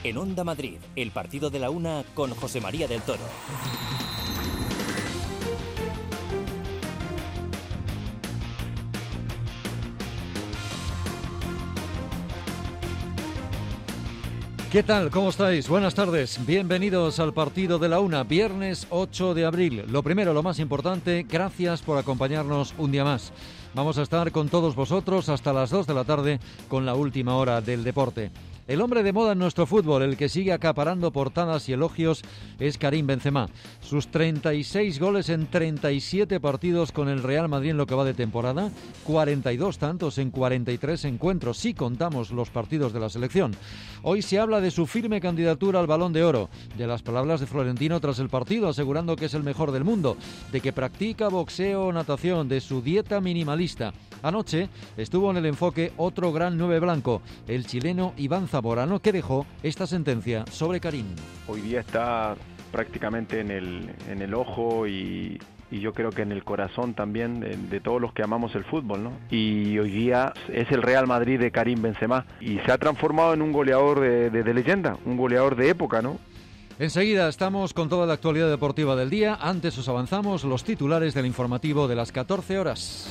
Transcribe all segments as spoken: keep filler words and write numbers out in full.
En Onda Madrid, el partido de la una con José María del Toro. ¿Qué tal? ¿Cómo estáis? Buenas tardes. Bienvenidos al partido de la una, viernes ocho de abril. Lo primero, lo más importante, gracias por acompañarnos un día más. Vamos a estar con todos vosotros hasta las dos de la tarde con la última hora del deporte. El hombre de moda en nuestro fútbol, el que sigue acaparando portadas y elogios, es Karim Benzema. Sus treinta y seis goles en treinta y siete partidos con el Real Madrid en lo que va de temporada, cuarenta y dos tantos en cuarenta y tres encuentros, si contamos los partidos de la selección. Hoy se habla de su firme candidatura al Balón de Oro, de las palabras de Florentino tras el partido asegurando que es el mejor del mundo, de que practica boxeo o natación, de su dieta minimalista. Anoche estuvo en el enfoque otro gran nueve blanco, el chileno Iván Zamorano, que dejó esta sentencia sobre Karim. Hoy día está prácticamente en el, en el ojo y, y yo creo que en el corazón también de, de todos los que amamos el fútbol, ¿no? Y hoy día es el Real Madrid de Karim Benzema y se ha transformado en un goleador de, de, de leyenda, un goleador de época, ¿no? Enseguida estamos con toda la actualidad deportiva del día. Antes os avanzamos los titulares del informativo de las catorce horas.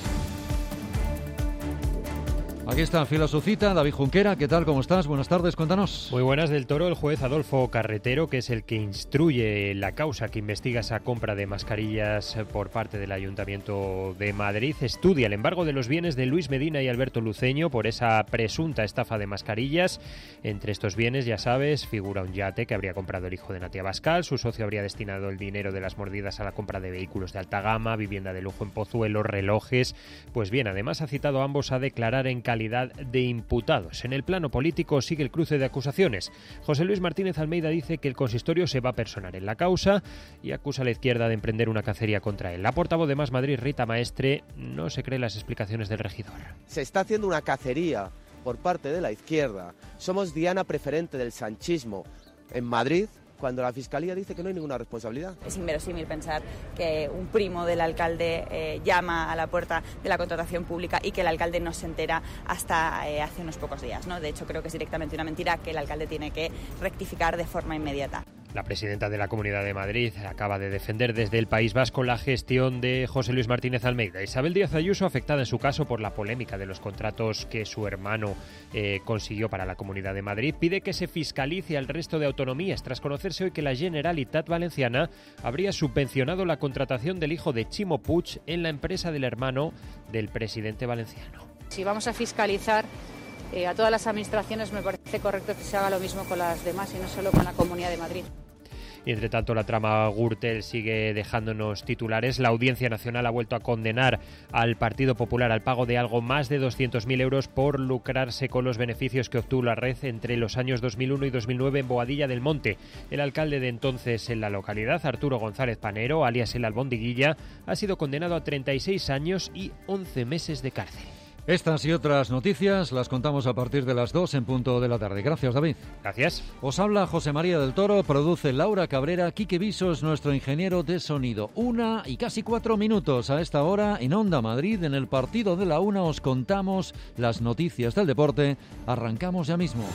Aquí está, fiel a su cita, David Junquera. ¿Qué tal? ¿Cómo estás? Buenas tardes, cuéntanos. Muy buenas. Del Toro, el juez Adolfo Carretero, que es el que instruye la causa que investiga esa compra de mascarillas por parte del Ayuntamiento de Madrid, estudia el embargo de los bienes de Luis Medina y Alberto Luceño por esa presunta estafa de mascarillas. Entre estos bienes, ya sabes, figura un yate que habría comprado el hijo de Natia Bascal. Su socio habría destinado el dinero de las mordidas a la compra de vehículos de alta gama, vivienda de lujo en Pozuelo, relojes. Pues bien, además ha citado a ambos a declarar en calidad de imputados. En el plano político sigue el cruce de acusaciones. José Luis Martínez Almeida dice que el consistorio se va a personar en la causa y acusa a la izquierda de emprender una cacería contra él. La portavoz de Más Madrid, Rita Maestre, no se cree las explicaciones del regidor. Se está haciendo una cacería por parte de la izquierda. Somos diana preferente del sanchismo en Madrid, cuando la Fiscalía dice que no hay ninguna responsabilidad. Es inverosímil pensar que un primo del alcalde eh, llama a la puerta de la contratación pública y que el alcalde no se entera hasta eh, hace unos pocos días, ¿no? De hecho, creo que es directamente una mentira que el alcalde tiene que rectificar de forma inmediata. La presidenta de la Comunidad de Madrid acaba de defender desde el País Vasco la gestión de José Luis Martínez Almeida. Isabel Díaz Ayuso, afectada en su caso por la polémica de los contratos que su hermano eh, consiguió para la Comunidad de Madrid, pide que se fiscalice al resto de autonomías tras conocerse hoy que la Generalitat Valenciana habría subvencionado la contratación del hijo de Chimo Puig en la empresa del hermano del presidente valenciano. Si vamos a fiscalizar eh, a todas las administraciones, me parece correcto que se haga lo mismo con las demás y no solo con la Comunidad de Madrid. Y entre tanto la trama Gürtel sigue dejándonos titulares. La Audiencia Nacional ha vuelto a condenar al Partido Popular al pago de algo más de doscientos mil euros por lucrarse con los beneficios que obtuvo la red entre los años dos mil uno y dos mil nueve en Boadilla del Monte. El alcalde de entonces en la localidad, Arturo González Panero, alias el Albondiguilla, ha sido condenado a treinta y seis años y once meses de cárcel. Estas y otras noticias las contamos a partir de las dos en punto de la tarde. Gracias, David. Gracias. Os habla José María del Toro, produce Laura Cabrera, Quique Viso es nuestro ingeniero de sonido. Una y casi cuatro minutos a esta hora en Onda Madrid, en el partido de la una os contamos las noticias del deporte. Arrancamos ya mismo.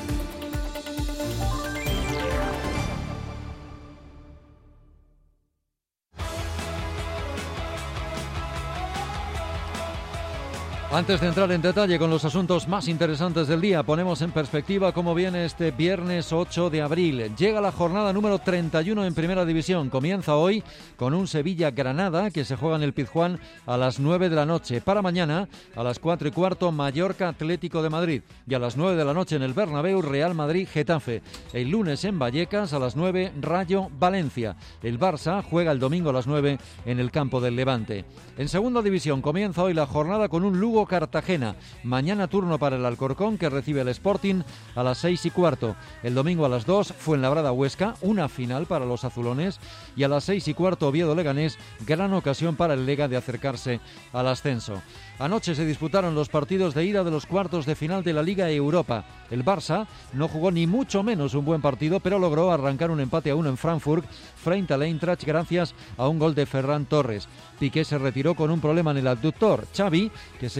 Antes de entrar en detalle con los asuntos más interesantes del día, ponemos en perspectiva cómo viene este viernes ocho de abril. Llega la jornada número treinta y uno en Primera División. Comienza hoy con un Sevilla-Granada que se juega en el Pizjuán a las nueve de la noche. Para mañana, a las cuatro y cuarto, Mallorca-Atlético de Madrid. Y a las nueve de la noche en el Bernabéu, Real Madrid-Getafe. El lunes en Vallecas, a las nueve, Rayo-Valencia. El Barça juega el domingo a las nueve en el campo del Levante. En Segunda División comienza hoy la jornada con un Lugo Cartagena. Mañana turno para el Alcorcón, que recibe el Sporting a las seis y cuarto. El domingo a las dos, Fuenlabrada Huesca, una final para los azulones. Y a las seis y cuarto, Oviedo Leganés, gran ocasión para el Lega de acercarse al ascenso. Anoche se disputaron los partidos de ida de los cuartos de final de la Liga Europa. El Barça no jugó ni mucho menos un buen partido, pero logró arrancar un empate a uno en Frankfurt frente al Eintracht gracias a un gol de Ferran Torres. Piqué se retiró con un problema en el abductor. Xavi, que se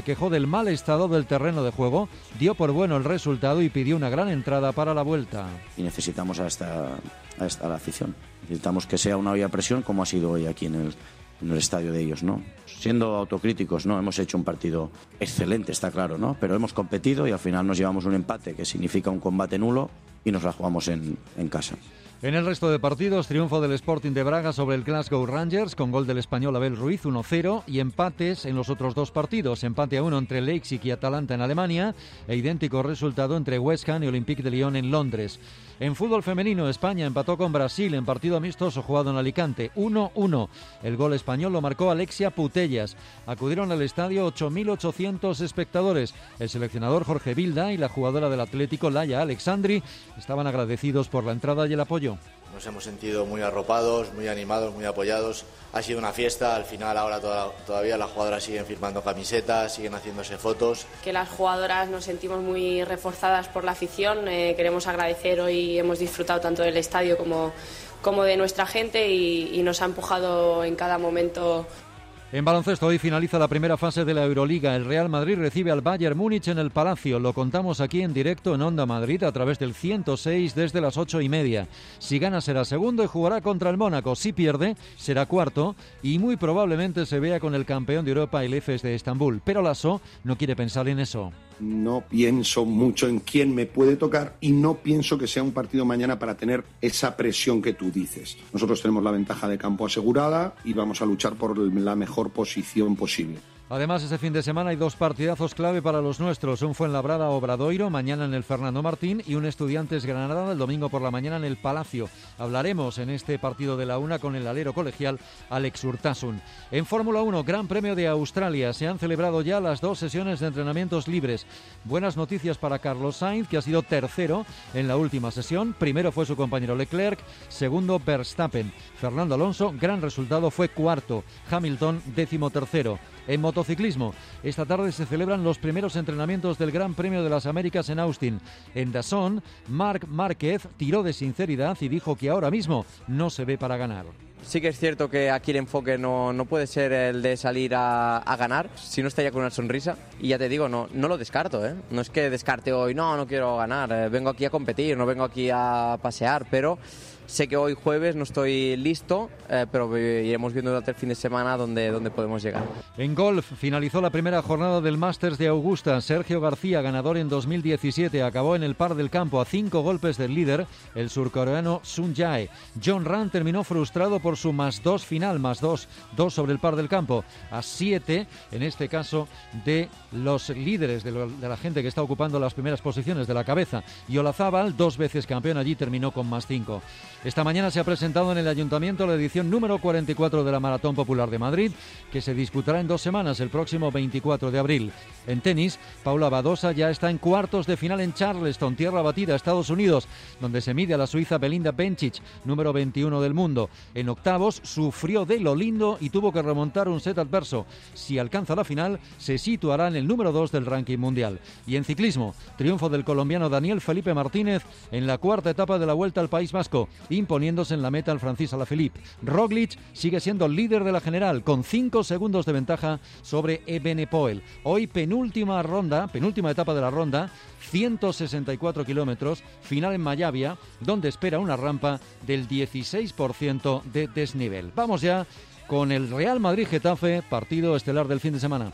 quejó del mal estado del terreno de juego, dio por bueno el resultado y pidió una gran entrada para la vuelta. Y necesitamos a esta, a esta a la afición. Necesitamos que sea una olla a presión como ha sido hoy aquí en el, en el estadio de ellos, ¿no? Siendo autocríticos, ¿no? Hemos hecho un partido excelente, está claro, ¿no? Pero hemos competido y al final nos llevamos un empate que significa un combate nulo y nos la jugamos en, en casa. En el resto de partidos, triunfo del Sporting de Braga sobre el Glasgow Rangers con gol del español Abel Ruiz, uno cero, y empates en los otros dos partidos. Empate a uno entre Leipzig y Atalanta en Alemania e idéntico resultado entre West Ham y Olympique de Lyon en Londres. En fútbol femenino, España empató con Brasil en partido amistoso jugado en Alicante, uno uno. El gol español lo marcó Alexia Putellas. Acudieron al estadio ocho mil ochocientos espectadores. El seleccionador Jorge Vilda y la jugadora del Atlético, Laia Alexandri, estaban agradecidos por la entrada y el apoyo. Nos hemos sentido muy arropados, muy animados, muy apoyados. Ha sido una fiesta, al final ahora toda, todavía las jugadoras siguen firmando camisetas, siguen haciéndose fotos. Que las jugadoras nos sentimos muy reforzadas por la afición, eh, queremos agradecer hoy, hemos disfrutado tanto del estadio como, como de nuestra gente y, y nos ha empujado en cada momento. En baloncesto, hoy finaliza la primera fase de la Euroliga. El Real Madrid recibe al Bayern Múnich en el Palacio. Lo contamos aquí en directo en Onda Madrid a través del ciento seis desde las ocho y media. Si gana será segundo y jugará contra el Mónaco. Si pierde será cuarto y muy probablemente se vea con el campeón de Europa, el Efes de Estambul. Pero Lasso no quiere pensar en eso. No pienso mucho en quién me puede tocar y no pienso que sea un partido mañana para tener esa presión que tú dices. Nosotros tenemos la ventaja de campo asegurada y vamos a luchar por la mejor posición posible. Además, este fin de semana hay dos partidazos clave para los nuestros. Un Fuenlabrada-Obradoiro, mañana en el Fernando Martín, y un Estudiantes Granada el domingo por la mañana en el Palacio. Hablaremos en este partido de la una con el alero colegial Alex Urtasun. En Fórmula uno, Gran Premio de Australia. Se han celebrado ya las dos sesiones de entrenamientos libres. Buenas noticias para Carlos Sainz, que ha sido tercero en la última sesión. Primero fue su compañero Leclerc, segundo Verstappen. Fernando Alonso, gran resultado, fue cuarto. Hamilton, décimo tercero. En motociclismo, esta tarde se celebran los primeros entrenamientos del Gran Premio de las Américas en Austin. En Dazón, Marc Márquez tiró de sinceridad y dijo que ahora mismo no se ve para ganar. Sí que es cierto que aquí el enfoque no, no puede ser el de salir a, a ganar, si no estaría con una sonrisa. Y ya te digo, no, no lo descarto, ¿eh? No es que descarte hoy, no, no quiero ganar, eh, vengo aquí a competir, no vengo aquí a pasear, pero sé que hoy jueves no estoy listo, eh, pero iremos viendo durante el fin de semana dónde, dónde podemos llegar. En golf, finalizó la primera jornada del Masters de Augusta. Sergio García, ganador en dos mil diecisiete, acabó en el par del campo a cinco golpes del líder, el surcoreano Sun Jae. John Ram terminó frustrado por su más dos final, más dos, dos sobre el par del campo, a siete, en este caso, de los líderes, de, lo, de la gente que está ocupando las primeras posiciones de la cabeza. Y Olazábal, dos veces campeón allí, terminó con más cinco. Esta mañana se ha presentado en el Ayuntamiento la edición número cuarenta y cuatro de la Maratón Popular de Madrid, que se disputará en dos semanas, el próximo veinticuatro de abril. En tenis, Paula Badosa ya está en cuartos de final en Charleston, tierra batida, Estados Unidos, donde se mide a la suiza Belinda Bencic, número veintiuno del mundo. En octavos, sufrió de lo lindo y tuvo que remontar un set adverso. Si alcanza la final, se situará en el número dos del ranking mundial. Y en ciclismo, triunfo del colombiano Daniel Felipe Martínez en la cuarta etapa de la Vuelta al País Vasco, imponiéndose en la meta al Francis Alaphilippe. Roglic sigue siendo líder de la general con cinco segundos de ventaja sobre Evenepoel. Hoy penúltima ronda, penúltima etapa de la ronda, ciento sesenta y cuatro kilómetros, final en Mayavia, donde espera una rampa del dieciséis por ciento de desnivel. Vamos ya con el Real Madrid-Getafe, partido estelar del fin de semana.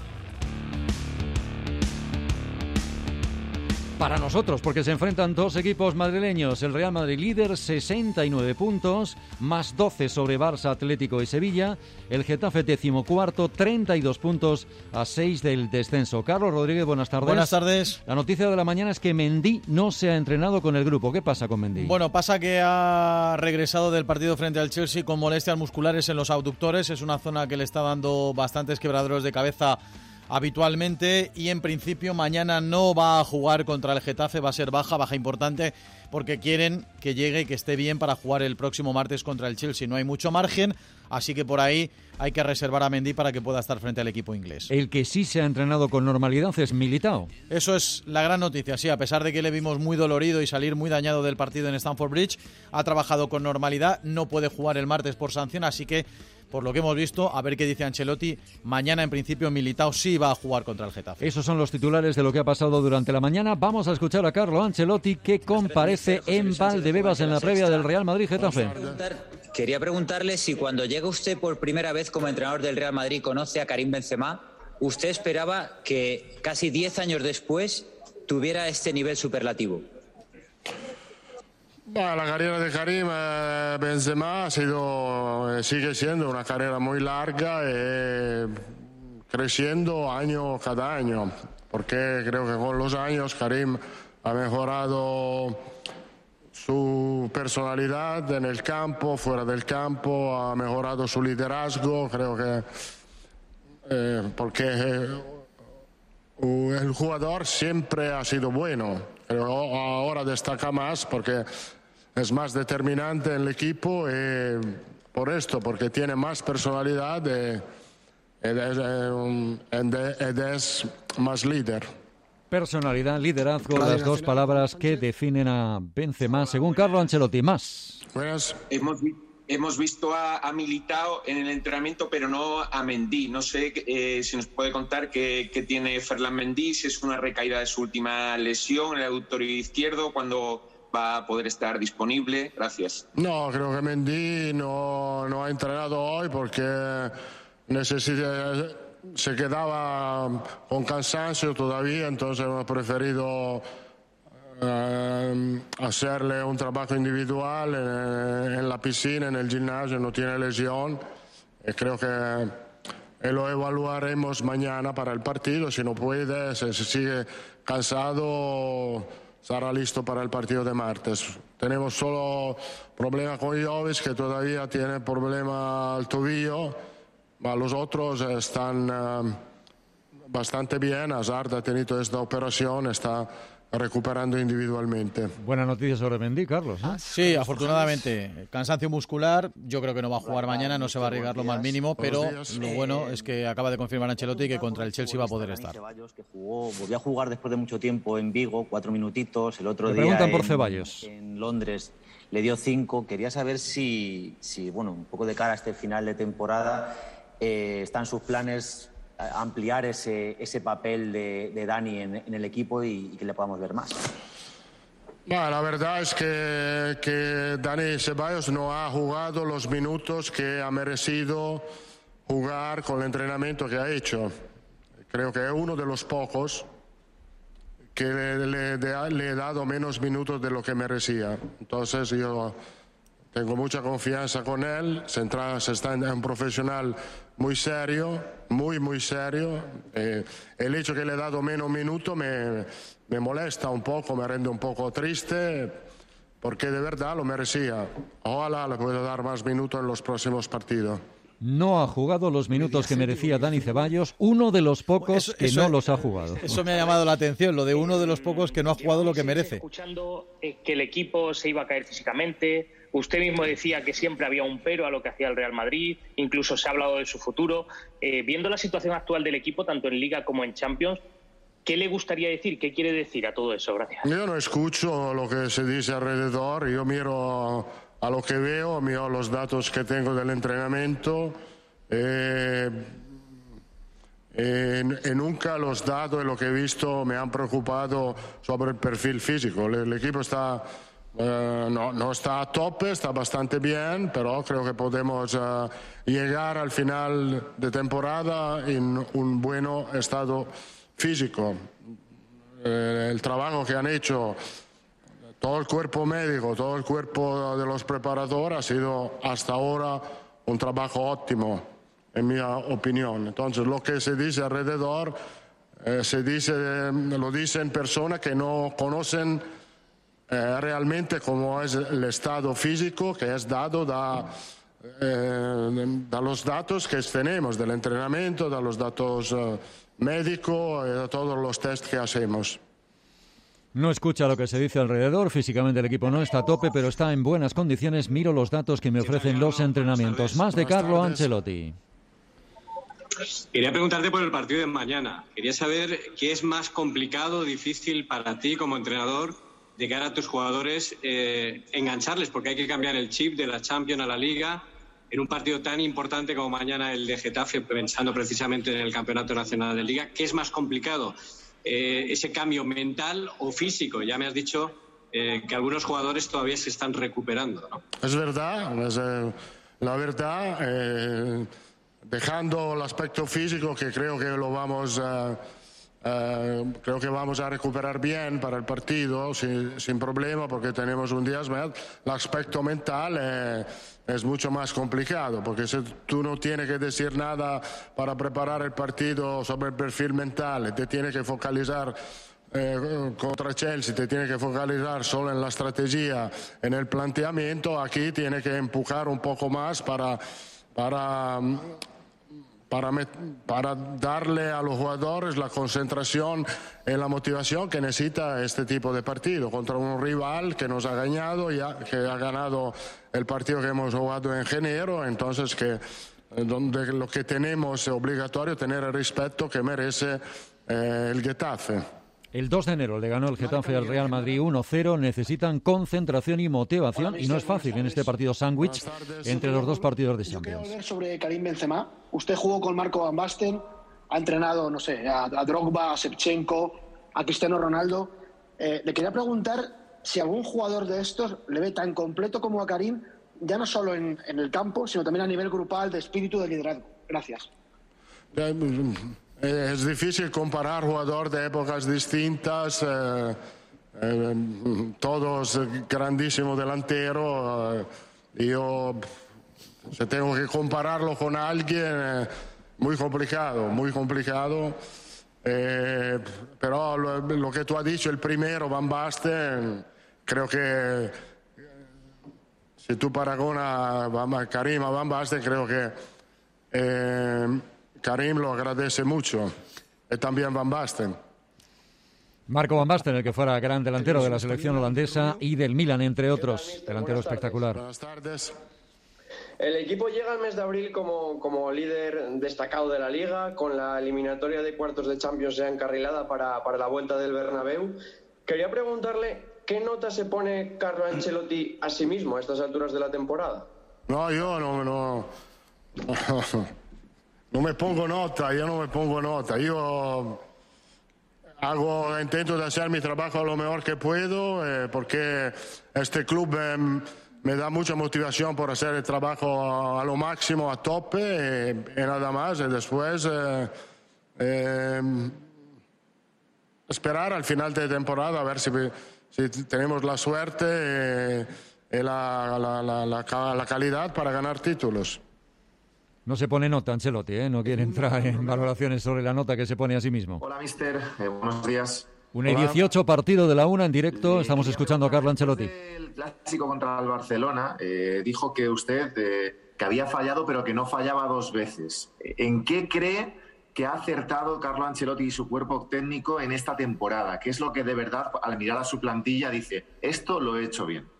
Para nosotros, porque se enfrentan dos equipos madrileños. El Real Madrid líder, sesenta y nueve puntos, más doce sobre Barça, Atlético y Sevilla. El Getafe decimocuarto, treinta y dos puntos a seis del descenso. Carlos Rodríguez, buenas tardes. Buenas tardes. La noticia de la mañana es que Mendy no se ha entrenado con el grupo. ¿Qué pasa con Mendy? Bueno, pasa que ha regresado del partido frente al Chelsea con molestias musculares en los abductores. Es una zona que le está dando bastantes quebraderos de cabeza habitualmente, y en principio mañana no va a jugar contra el Getafe, va a ser baja, baja importante, porque quieren que llegue y que esté bien para jugar el próximo martes contra el Chelsea. No hay mucho margen, así que por ahí hay que reservar a Mendy para que pueda estar frente al equipo inglés. El que sí se ha entrenado con normalidad es Militao. Eso es la gran noticia, sí, a pesar de que le vimos muy dolorido y salir muy dañado del partido en Stamford Bridge, ha trabajado con normalidad, no puede jugar el martes por sanción, así que por lo que hemos visto, a ver qué dice Ancelotti. Mañana, en principio, Militao sí va a jugar contra el Getafe. Esos son los titulares de lo que ha pasado durante la mañana. Vamos a escuchar a Carlo Ancelotti, que comparece en Valdebebas en la previa del Real Madrid-Getafe. Quería preguntarle si cuando llega usted por primera vez como entrenador del Real Madrid conoce a Karim Benzema, ¿usted esperaba que casi diez años después tuviera este nivel superlativo? La carrera de Karim eh, Benzema ha sido, sigue siendo una carrera muy larga y creciendo año cada año, porque creo que con los años Karim ha mejorado su personalidad en el campo, fuera del campo, ha mejorado su liderazgo, creo que eh, porque eh, el jugador siempre ha sido bueno, pero ahora destaca más porque es más determinante en el equipo y por esto, porque tiene más personalidad y, y es, y es más líder. Personalidad, liderazgo, las dos palabras que definen a Benzema, según Carlo Ancelotti. Más. Buenas. Hemos, hemos visto a, a Militao en el entrenamiento, pero no a Mendy. No sé eh, si nos puede contar qué, qué tiene Ferland Mendy, si es una recaída de su última lesión en el aductor izquierdo, cuando va a poder estar disponible. Gracias. No, creo que Mendy no, no ha entrenado hoy porque necesita, se quedaba con cansancio todavía, entonces hemos preferido eh, hacerle un trabajo individual en, en la piscina, en el gimnasio, no tiene lesión. Y creo que lo evaluaremos mañana para el partido. Si no puede, si se sigue cansado, estará listo para el partido de martes. Tenemos solo problema con Jovic, que todavía tiene problema al tobillo, pero los otros están uh, bastante bien. Hazard ha tenido esta operación, está recuperando individualmente. Buena noticia sobre Mendy, Carlos, ¿no? Sí, afortunadamente. Cansancio muscular, yo creo que no va a jugar mañana, no se va a arriesgar lo más mínimo, pero lo bueno es que acaba de confirmar Ancelotti que contra el Chelsea va a poder estar. Ceballos, que jugó, volvió a jugar después de mucho tiempo en Vigo, cuatro minutitos, el otro Me día preguntan por en, Ceballos. en Londres le dio cinco. Quería saber si, si, bueno, un poco de cara a este final de temporada, eh, están sus planes ampliar ese, ese papel de, de Dani en, en el equipo y, y que le podamos ver más. Bueno, la verdad es que, que Dani Ceballos no ha jugado los minutos que ha merecido jugar con el entrenamiento que ha hecho. Creo que es uno de los pocos que le, le, le he dado menos minutos de lo que merecía. Entonces yo tengo mucha confianza con él, se, entra, se está en un profesional muy serio, muy, muy serio. Eh, el hecho que le he dado menos minutos me, me molesta un poco, me rende un poco triste, porque de verdad lo merecía. Ojalá le pueda dar más minutos en los próximos partidos. No ha jugado los minutos que merecía Dani Ceballos, uno de los pocos eso, que eso, no los ha jugado. Eso me ha llamado la atención, lo de uno de los pocos que no ha jugado lo que merece. Escuchando que el equipo se iba a caer físicamente, usted mismo decía que siempre había un pero a lo que hacía el Real Madrid, incluso se ha hablado de su futuro. Eh, viendo la situación actual del equipo, tanto en Liga como en Champions, ¿qué le gustaría decir? ¿Qué quiere decir a todo eso? Gracias. Yo no escucho lo que se dice alrededor, yo miro a lo que veo, miro los datos que tengo del entrenamiento eh, eh, y nunca los datos y lo que he visto me han preocupado sobre el perfil físico. El, el equipo está... Uh, no, no está a tope, está bastante bien, pero creo que podemos uh, llegar al final de temporada en un buen estado físico. Eh, el trabajo que han hecho todo el cuerpo médico, todo el cuerpo de los preparadores ha sido hasta ahora un trabajo óptimo, en mi opinión. Entonces, lo que se dice alrededor, eh, se dice, lo dicen personas que no conocen Eh, realmente cómo es el estado físico que es dado da, eh, da los datos que tenemos del entrenamiento, da los datos eh, médicos y de todos los test que hacemos. No escucha lo que se dice alrededor, físicamente el equipo no está a tope, pero está en buenas condiciones. Miro los datos que me ofrecen los entrenamientos. Más de Carlo Ancelotti. Quería preguntarte por el partido de mañana. Quería saber qué es más complicado, difícil para ti como entrenador de cara a tus jugadores, eh, engancharles, porque hay que cambiar el chip de la Champions a la Liga en un partido tan importante como mañana el de Getafe, pensando precisamente en el Campeonato Nacional de Liga? ¿Qué es más complicado? Eh, ¿Ese cambio mental o físico? Ya me has dicho eh, que algunos jugadores todavía se están recuperando, ¿no? Es verdad, es, eh, la verdad, eh, dejando el aspecto físico, que creo que lo vamos a... Uh, creo que vamos a recuperar bien para el partido sin, sin problema, porque tenemos un día más. El aspecto mental eh, es mucho más complicado, porque si tú no tienes que decir nada para preparar el partido sobre el perfil mental, te tienes que focalizar eh, contra Chelsea, te tienes que focalizar solo en la estrategia, en el planteamiento. Aquí tienes que empujar un poco más para para Para, para darle a los jugadores la concentración y la motivación que necesita este tipo de partido contra un rival que nos ha ganado, ya, que ha ganado el partido que hemos jugado en enero, entonces que donde lo que tenemos es obligatorio tener el respeto que merece eh, el Getafe. El dos de enero le ganó el Getafe al Real Madrid uno cero. Necesitan concentración y motivación y no es fácil en este partido sándwich entre los dos partidos de Champions. Yo quiero hablar sobre Karim Benzema. Usted jugó con Marco Van Basten, ha entrenado, no sé, a, a Drogba, a Shevchenko, a Cristiano Ronaldo. Eh, le quería preguntar si algún jugador de estos le ve tan completo como a Karim, ya no solo en, en el campo, sino también a nivel grupal, de espíritu, de liderazgo. Gracias. Es difícil comparar jugadores de épocas distintas, eh, eh, todos grandísimos delanteros. Eh, yo, si tengo que compararlo con alguien, eh, muy complicado, muy complicado. Eh, pero lo, lo que tú has dicho, el primero, Van Basten, creo que si tú paragonas a Karim a Van Basten, creo que... Eh, Karim lo agradece mucho, y también Van Basten. Marco Van Basten, el que fuera gran delantero de la selección holandesa y del Milan, entre otros. Delantero espectacular. Buenas tardes. El equipo llega al mes de abril como, como líder destacado de la Liga, con la eliminatoria de cuartos de Champions ya encarrilada para, para la vuelta del Bernabéu. Quería preguntarle, ¿qué nota se pone Carlo Ancelotti a sí mismo a estas alturas de la temporada? No, yo no... no, no. No me pongo nota, yo no me pongo nota. Yo hago, intento de hacer mi trabajo lo mejor que puedo, eh, porque este club eh, me da mucha motivación por hacer el trabajo a, a lo máximo, a tope, eh, y nada más. Y después eh, eh, esperar al final de temporada a ver si, si tenemos la suerte eh, y la, la, la, la, la calidad para ganar títulos. No se pone nota, Ancelotti, ¿eh? No quiere entrar en valoraciones sobre la nota que se pone a sí mismo. Hola, mister. Eh, buenos días. Un E dieciocho partido de la una en directo. Estamos escuchando a Carlo Ancelotti. El clásico contra el Barcelona eh, dijo que usted eh, que había fallado, pero que no fallaba dos veces. ¿En qué cree que ha acertado Carlo Ancelotti y su cuerpo técnico en esta temporada? ¿Qué es lo que de verdad, al mirar a su plantilla, dice, esto lo he hecho bien?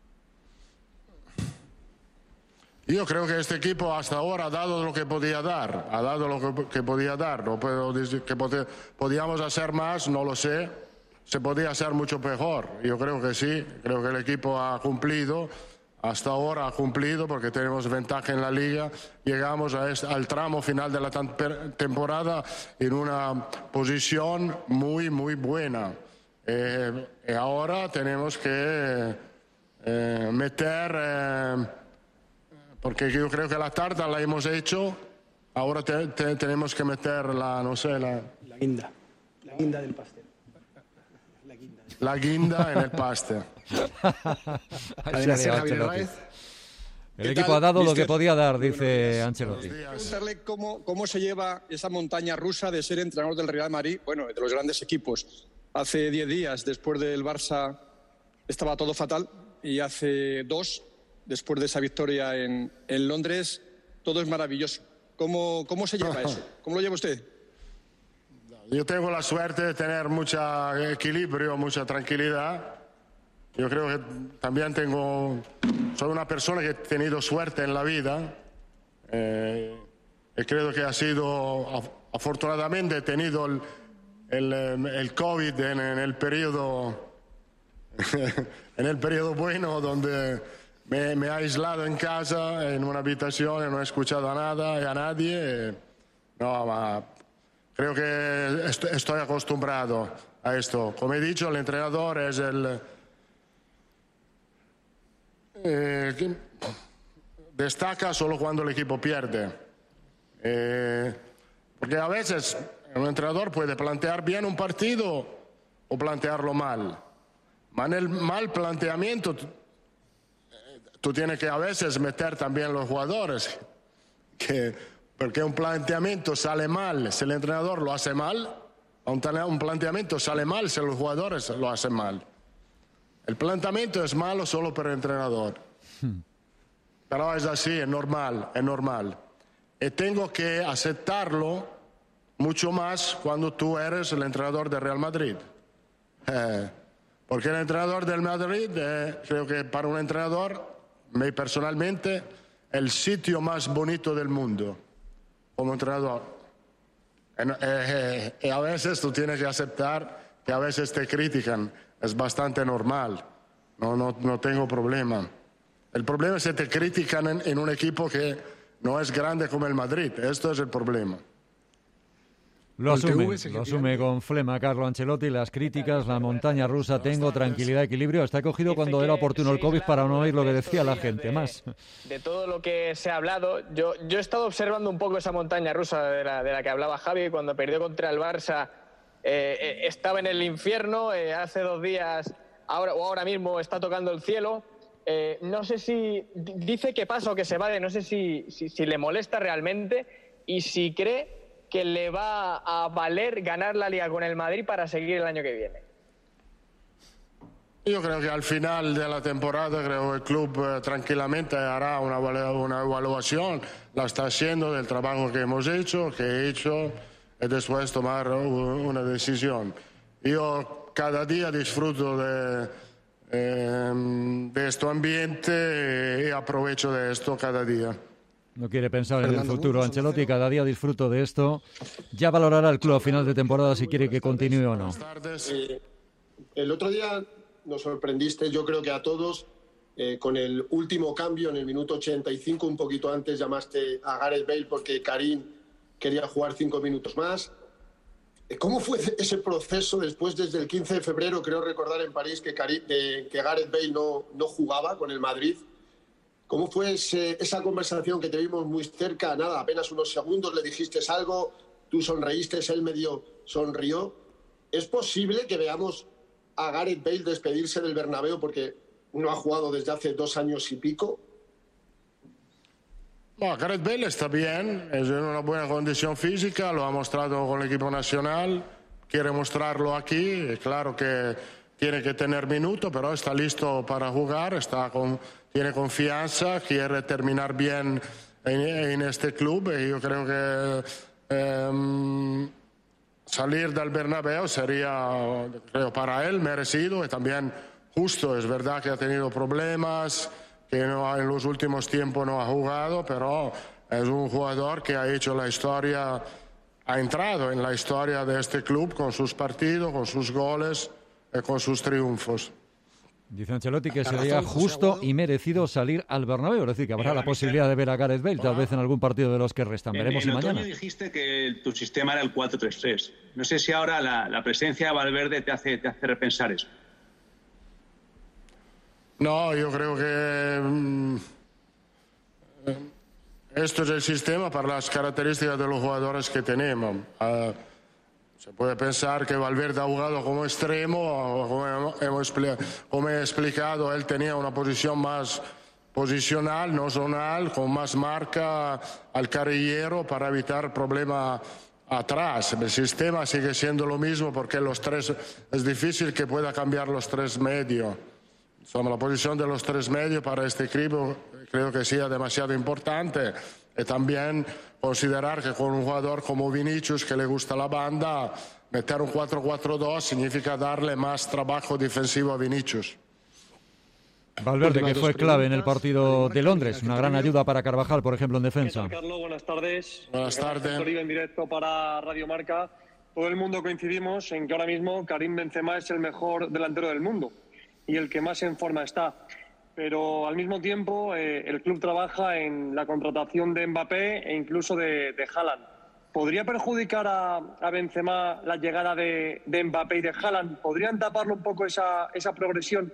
Yo creo que este equipo hasta ahora ha dado lo que podía dar, ha dado lo que, que podía dar. No puedo decir que pod- podíamos hacer más, no lo sé. Se podía hacer mucho mejor. Yo creo que sí, creo que el equipo ha cumplido, hasta ahora ha cumplido, porque tenemos ventaja en la liga. Llegamos a este, al tramo final de la tem- temporada en una posición muy, muy buena. Eh, y ahora tenemos que eh, meter... Eh, Porque yo creo que la tarta la hemos hecho, ahora te, te, tenemos que meter la, no sé, la... La guinda, la guinda del pastel. La guinda, la guinda en el pastel. El equipo ha dado lo que podía dar, dice Ancelotti. Preguntarle cómo, cómo se lleva esa montaña rusa de ser entrenador del Real Madrid, bueno, de los grandes equipos. Hace diez días, después del Barça, estaba todo fatal, y hace dos... después de esa victoria en, en Londres, todo es maravilloso. ¿Cómo, cómo se lleva eso? ¿Cómo lo lleva usted? Yo tengo la suerte de tener mucho equilibrio, mucha tranquilidad. Yo creo que también tengo... Soy una persona que he tenido suerte en la vida. Eh, y creo que ha sido... Afortunadamente he tenido el, el, el COVID en, en el periodo... en el periodo bueno, donde... me, me he aislado en casa, en una habitación, y no he escuchado a nada y a nadie. No, ma creo que est estoy acostumbrado a esto. Como he dicho, el entrenador es el... Eh, destaca solo cuando el equipo pierde. Eh, porque a veces un entrenador puede plantear bien un partido o plantearlo mal. Pero en el mal planteamiento tú tienes que a veces meter también los jugadores. Que, porque un planteamiento sale mal si el entrenador lo hace mal, un planteamiento sale mal si los jugadores lo hacen mal. El planteamiento es malo solo para el entrenador. Hmm. Pero es así, es normal, es normal. Y tengo que aceptarlo mucho más cuando tú eres el entrenador del Real Madrid. Eh, porque el entrenador del Madrid, eh, creo que para un entrenador, me personalmente, el sitio más bonito del mundo como entrenador. Y eh, eh, eh, a veces tú tienes que aceptar que a veces te critican. Es bastante normal. No, no, no tengo problema. El problema es que te critican en, en un equipo que no es grande como el Madrid. Esto es el problema. Lo asume, lo asume con flema Carlo Ancelotti, las críticas, la montaña rusa, tengo tranquilidad, equilibrio. Está cogido cuando era oportuno el COVID para no oír lo que decía la gente. Más. De todo lo que se ha hablado, yo, yo he estado observando un poco esa montaña rusa de la, de la que hablaba Javi cuando perdió contra el Barça. Eh, eh, estaba en el infierno, eh, hace dos días, ahora, o ahora mismo está tocando el cielo. Eh, no sé si dice que pasa o que se va, de, no sé si, si, si le molesta realmente y si cree que le va a valer ganar la Liga con el Madrid para seguir el año que viene. Yo creo que al final de la temporada creo que el club eh, tranquilamente hará una, una evaluación, la está haciendo del trabajo que hemos hecho, que he hecho, y después tomar una decisión. Yo cada día disfruto de, eh, de este ambiente y aprovecho de esto cada día. No quiere pensar en el futuro. Ancelotti, cada día disfruto de esto. Ya valorará el club a final de temporada si quiere que continúe o no. Eh, el otro día nos sorprendiste, yo creo que a todos, eh, con el último cambio en el minuto ochenta y cinco, un poquito antes llamaste a Gareth Bale porque Karim quería jugar cinco minutos más. ¿Cómo fue ese proceso después, desde el quince de febrero, creo recordar en París, que, Karim, de, que Gareth Bale no, no jugaba con el Madrid? ¿Cómo fue ese, esa conversación que te vimos muy cerca? Nada, apenas unos segundos le dijiste algo, tú sonreíste, él medio sonrió. ¿Es posible que veamos a Gareth Bale despedirse del Bernabéu porque no ha jugado desde hace dos años y pico? No, Gareth Bale está bien, es en una buena condición física, lo ha mostrado con el equipo nacional, quiere mostrarlo aquí, es claro que tiene que tener minutos, pero está listo para jugar, está con... tiene confianza, quiere terminar bien en, en este club y yo creo que eh, salir del Bernabéu sería, creo, para él merecido y también justo. Es verdad que ha tenido problemas, que no, en los últimos tiempos no ha jugado, pero es un jugador que ha hecho la historia, ha entrado en la historia de este club con sus partidos, con sus goles y con sus triunfos. Dice Ancelotti que sería justo y merecido salir al Bernabéu, es decir, que habrá la posibilidad de ver a Gareth Bale, tal vez en algún partido de los que restan. Veremos en, en si mañana. otoño dijiste que tu sistema era el cuatro tres tres. No sé si ahora la, la presencia de Valverde te hace, te hace repensar eso. No, yo creo que mm, esto es el sistema para las características de los jugadores que tenemos. Uh, Se puede pensar que Valverde ha jugado como extremo, como, hemos, como he explicado, él tenía una posición más posicional, no zonal, con más marca al carrillero para evitar problemas atrás. El sistema sigue siendo lo mismo porque los tres, es difícil que pueda cambiar los tres medios. Insomma, la posición de los tres medios para este equipo creo que sea demasiado importante. Y también considerar que con un jugador como Vinicius, que le gusta la banda, meter un cuatro cuatro dos significa darle más trabajo defensivo a Vinicius. Valverde, que fue clave en el partido de Londres, una gran ayuda para Carvajal, por ejemplo, en defensa. ¿Qué tal, Carlos? Buenas tardes. Buenas tardes. En directo para Radio Marca. Todo el mundo coincidimos en que ahora mismo Karim Benzema es el mejor delantero del mundo y el que más en forma está. pero al mismo tiempo eh, el club trabaja en la contratación de Mbappé e incluso de, de Haaland. ¿Podría perjudicar a, a Benzema la llegada de, de Mbappé y de Haaland? ¿Podrían taparlo un poco esa, esa progresión?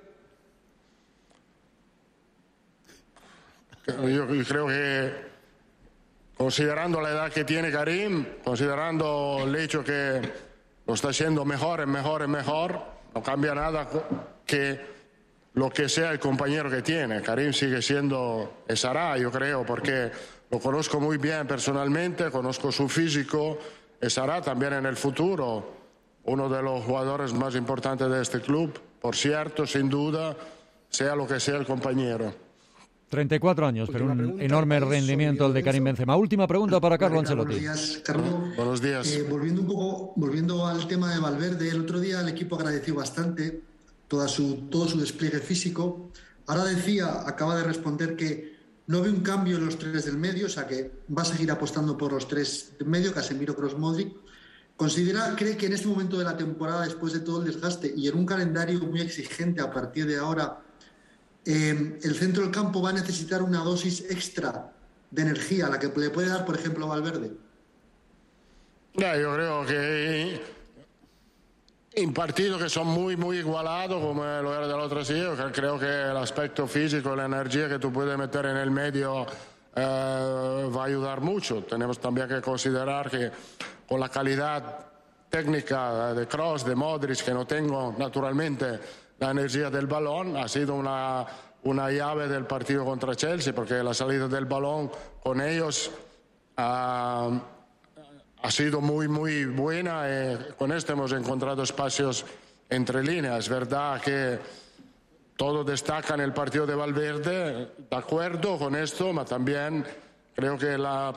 Yo creo que, considerando la edad que tiene Karim, considerando el hecho que lo está haciendo mejor, mejor, mejor, no cambia nada que lo que sea el compañero que tiene. Karim sigue siendo, y será, yo creo, porque lo conozco muy bien personalmente, conozco su físico, y será también en el futuro uno de los jugadores más importantes de este club, por cierto, sin duda, sea lo que sea el compañero. treinta y cuatro años, pero un enorme rendimiento el de Karim Benzema. Última pregunta para Carlo Ancelotti. Buenos días, Carlos. Buenos días. Eh, volviendo un poco, volviendo al tema de Valverde, el otro día el equipo agradeció bastante toda su, todo su despliegue físico. Ahora decía, acaba de responder que no ve un cambio en los tres del medio, o sea que va a seguir apostando por los tres del medio, Casemiro, Kroos, Modric. ¿Considera, cree que en este momento de la temporada, después de todo el desgaste y en un calendario muy exigente a partir de ahora, Eh, el centro del campo va a necesitar una dosis extra de energía, la que le puede dar, por ejemplo, Valverde? Yeah, yo creo que en partidos que son muy, muy igualados, como lo era del otro día, creo que el aspecto físico, la energía que tú puedes meter en el medio eh, va a ayudar mucho. Tenemos también que considerar que con la calidad técnica de Kroos, de Modric, que no tengo naturalmente la energía del balón, ha sido una, una llave del partido contra Chelsea, porque la salida del balón con ellos ha, ha sido muy, muy buena y con esto hemos encontrado espacios entre líneas. Es verdad que todo destaca en el partido de Valverde, de acuerdo con esto, pero también creo que la,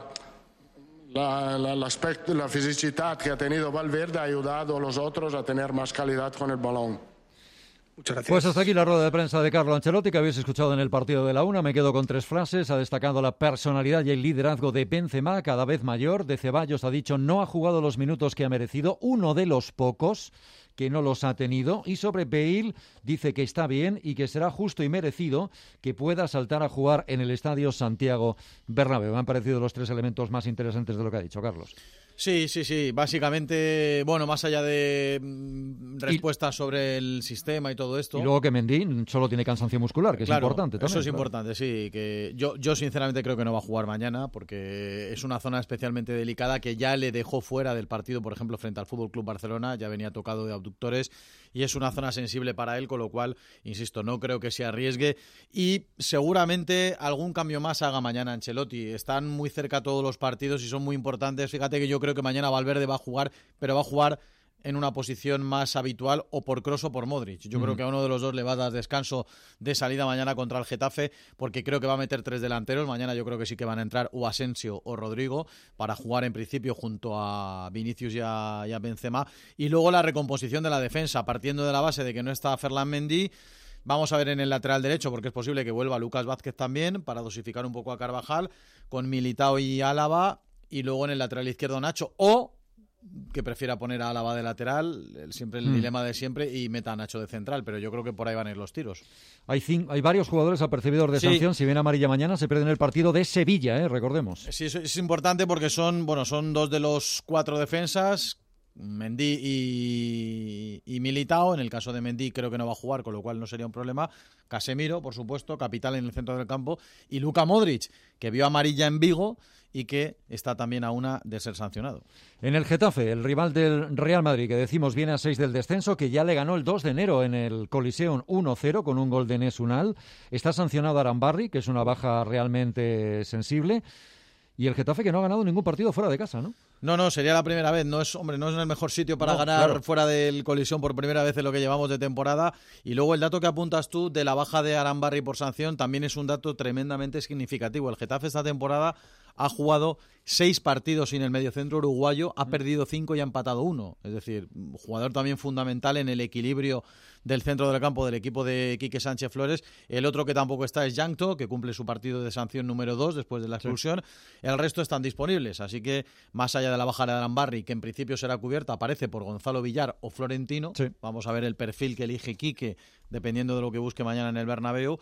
la, la, el aspecto, la fisicidad que ha tenido Valverde ha ayudado a los otros a tener más calidad con el balón. Muchas gracias. Pues hasta aquí la rueda de prensa de Carlo Ancelotti, que habéis escuchado en el partido de la una. Me quedo con tres frases. Ha destacado la personalidad y el liderazgo de Benzema, cada vez mayor. De Ceballos ha dicho no ha jugado los minutos que ha merecido, uno de los pocos que no los ha tenido. Y sobre Bale dice que está bien y que será justo y merecido que pueda saltar a jugar en el Estadio Santiago Bernabéu. Me han parecido los tres elementos más interesantes de lo que ha dicho Carlos. Sí, sí, sí. Básicamente, bueno, más allá de mm, respuestas y, sobre el sistema y todo esto. Y luego que Mendy solo tiene cansancio muscular, que claro, es importante también. Eso es claro. importante, sí. Que yo, yo sinceramente creo que no va a jugar mañana porque es una zona especialmente delicada que ya le dejó fuera del partido, por ejemplo, frente al F C Barcelona. Ya venía tocado de abductores y es una zona sensible para él, con lo cual, insisto, no creo que se arriesgue. Y seguramente algún cambio más haga mañana Ancelotti. Están muy cerca todos los partidos y son muy importantes. Fíjate que yo creo que mañana Valverde va a jugar, pero va a jugar en una posición más habitual o por Kroos o por Modric. Yo uh-huh. creo que a uno de los dos le va a dar descanso de salida mañana contra el Getafe, porque creo que va a meter tres delanteros. Mañana yo creo que sí que van a entrar o Asensio o Rodrigo para jugar en principio junto a Vinicius y a, y a Benzema. Y luego la recomposición de la defensa, partiendo de la base de que no está Ferland Mendy. Vamos a ver en el lateral derecho, porque es posible que vuelva Lucas Vázquez también, para dosificar un poco a Carvajal, con Militao y Álava. Y luego en el lateral izquierdo Nacho, o que prefiera poner a Álava de lateral, el, siempre el mm. dilema de siempre, y meta a Nacho de central, pero yo creo que por ahí van a ir los tiros. Hay, cinco, hay varios jugadores apercibidos de sí. sanción. Si viene amarilla mañana, se pierden el partido de Sevilla, ¿eh? Recordemos. Sí, eso es importante porque son, bueno, son dos de los cuatro defensas, Mendy y, y Militao. En el caso de Mendy creo que no va a jugar, con lo cual no sería un problema. Casemiro, por supuesto, capital en el centro del campo, y Luka Modric, que vio amarilla en Vigo y que está también a una de ser sancionado. En el Getafe, el rival del Real Madrid, que decimos viene a seis del descenso, que ya le ganó el dos de enero en el Coliseum uno cero con un gol de Enes Unal. Está sancionado Arambarri, que es una baja realmente sensible. Y el Getafe que no ha ganado ningún partido fuera de casa, ¿no? No, no, sería la primera vez. No es, hombre, no es el mejor sitio para no, ganar claro. fuera del Coliseum por primera vez en lo que llevamos de temporada. Y luego el dato que apuntas tú de la baja de Arambarri por sanción también es un dato tremendamente significativo. El Getafe esta temporada ha jugado seis partidos sin el mediocentro uruguayo, ha perdido cinco y ha empatado uno. Es decir, jugador también fundamental en el equilibrio del centro del campo del equipo de Quique Sánchez Flores. El otro que tampoco está es Yankto, que cumple su partido de sanción número dos después de la expulsión. Sí. El resto están disponibles, así que más allá de la baja de Arambarri, que en principio será cubierta, aparece por Gonzalo Villar o Florentino. Sí. Vamos a ver el perfil que elige Quique, dependiendo de lo que busque mañana en el Bernabéu.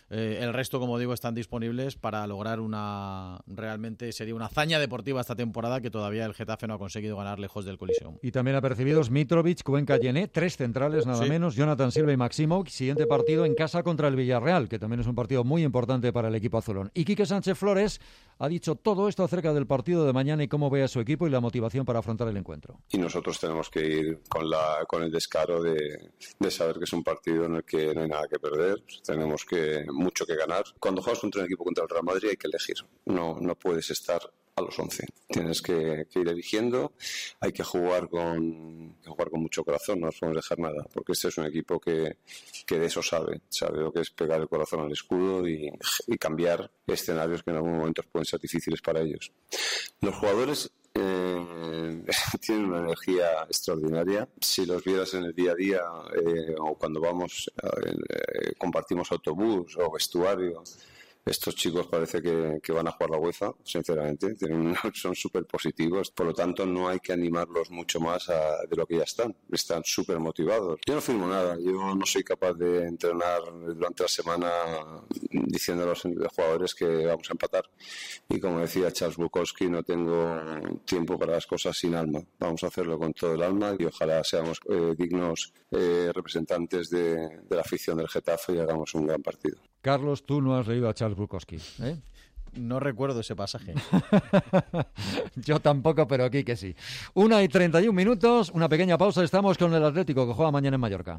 Eh, el resto, como digo, están disponibles para lograr una, realmente sería una hazaña deportiva esta temporada que todavía el Getafe no ha conseguido ganar lejos del Coliseum. Y también apercibidos Mitrovic, Cuenca, Llené, tres centrales nada Sí. menos, Jonathan Silva y Maximo. Siguiente partido en casa contra el Villarreal, que también es un partido muy importante para el equipo azulón. Y Quique Sánchez Flores ha dicho todo esto acerca del partido de mañana y cómo ve a su equipo y la motivación para afrontar el encuentro. Y nosotros tenemos que ir con la con el descaro de, de saber que es un partido en el que no hay nada que perder, tenemos que mucho que ganar. Cuando juegas contra un equipo contra el Real Madrid hay que elegir, no, no puedes estar a los once, tienes que, que ir eligiendo, hay que jugar con que jugar con mucho corazón, no nos podemos dejar nada, porque este es un equipo que, que de eso sabe, sabe lo que es pegar el corazón al escudo y, y cambiar escenarios que en algún momento pueden ser difíciles para ellos. Los jugadores Eh, tienen una energía extraordinaria. Si los vieras en el día a día eh, o cuando vamos, eh, compartimos autobús o vestuario, estos chicos parece que, que van a jugar la UEFA, sinceramente. Tienen, son súper positivos, por lo tanto no hay que animarlos mucho más a, de lo que ya están. Están súper motivados. Yo no firmo nada, yo no soy capaz de entrenar durante la semana diciendo a los jugadores que vamos a empatar. Y como decía Charles Bukowski, no tengo tiempo para las cosas sin alma. Vamos a hacerlo con todo el alma y ojalá seamos eh, dignos eh, representantes de, de la afición del Getafe y hagamos un gran partido. Carlos, tú no has leído a Charles Bukowski, ¿eh? No recuerdo ese pasaje. Yo tampoco, pero aquí que sí. Una y treinta y un minutos, una pequeña pausa. Estamos con el Atlético que juega mañana en Mallorca.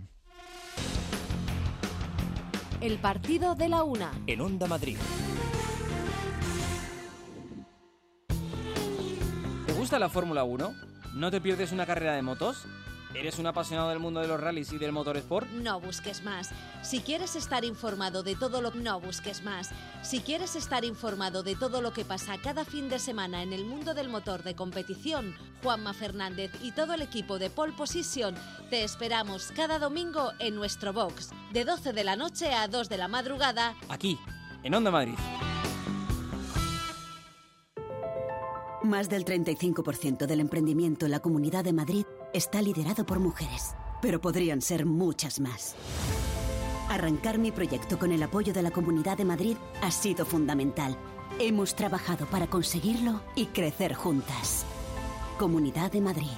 El partido de la una. En Onda Madrid. ¿Te gusta la Fórmula uno? ¿No te pierdes una carrera de motos? ¿Eres un apasionado del mundo de los rallies y del motorsport? No busques más. Si quieres estar informado de todo lo... No busques más. Si quieres estar informado de todo lo que pasa cada fin de semana en el mundo del motor de competición, Juanma Fernández y todo el equipo de Pole Position te esperamos cada domingo en nuestro box, de doce de la noche a dos de la madrugada. Aquí, en Onda Madrid. Más del treinta y cinco por ciento del emprendimiento en la Comunidad de Madrid está liderado por mujeres, pero podrían ser muchas más. Arrancar mi proyecto con el apoyo de la Comunidad de Madrid ha sido fundamental. Hemos trabajado para conseguirlo y crecer juntas. Comunidad de Madrid.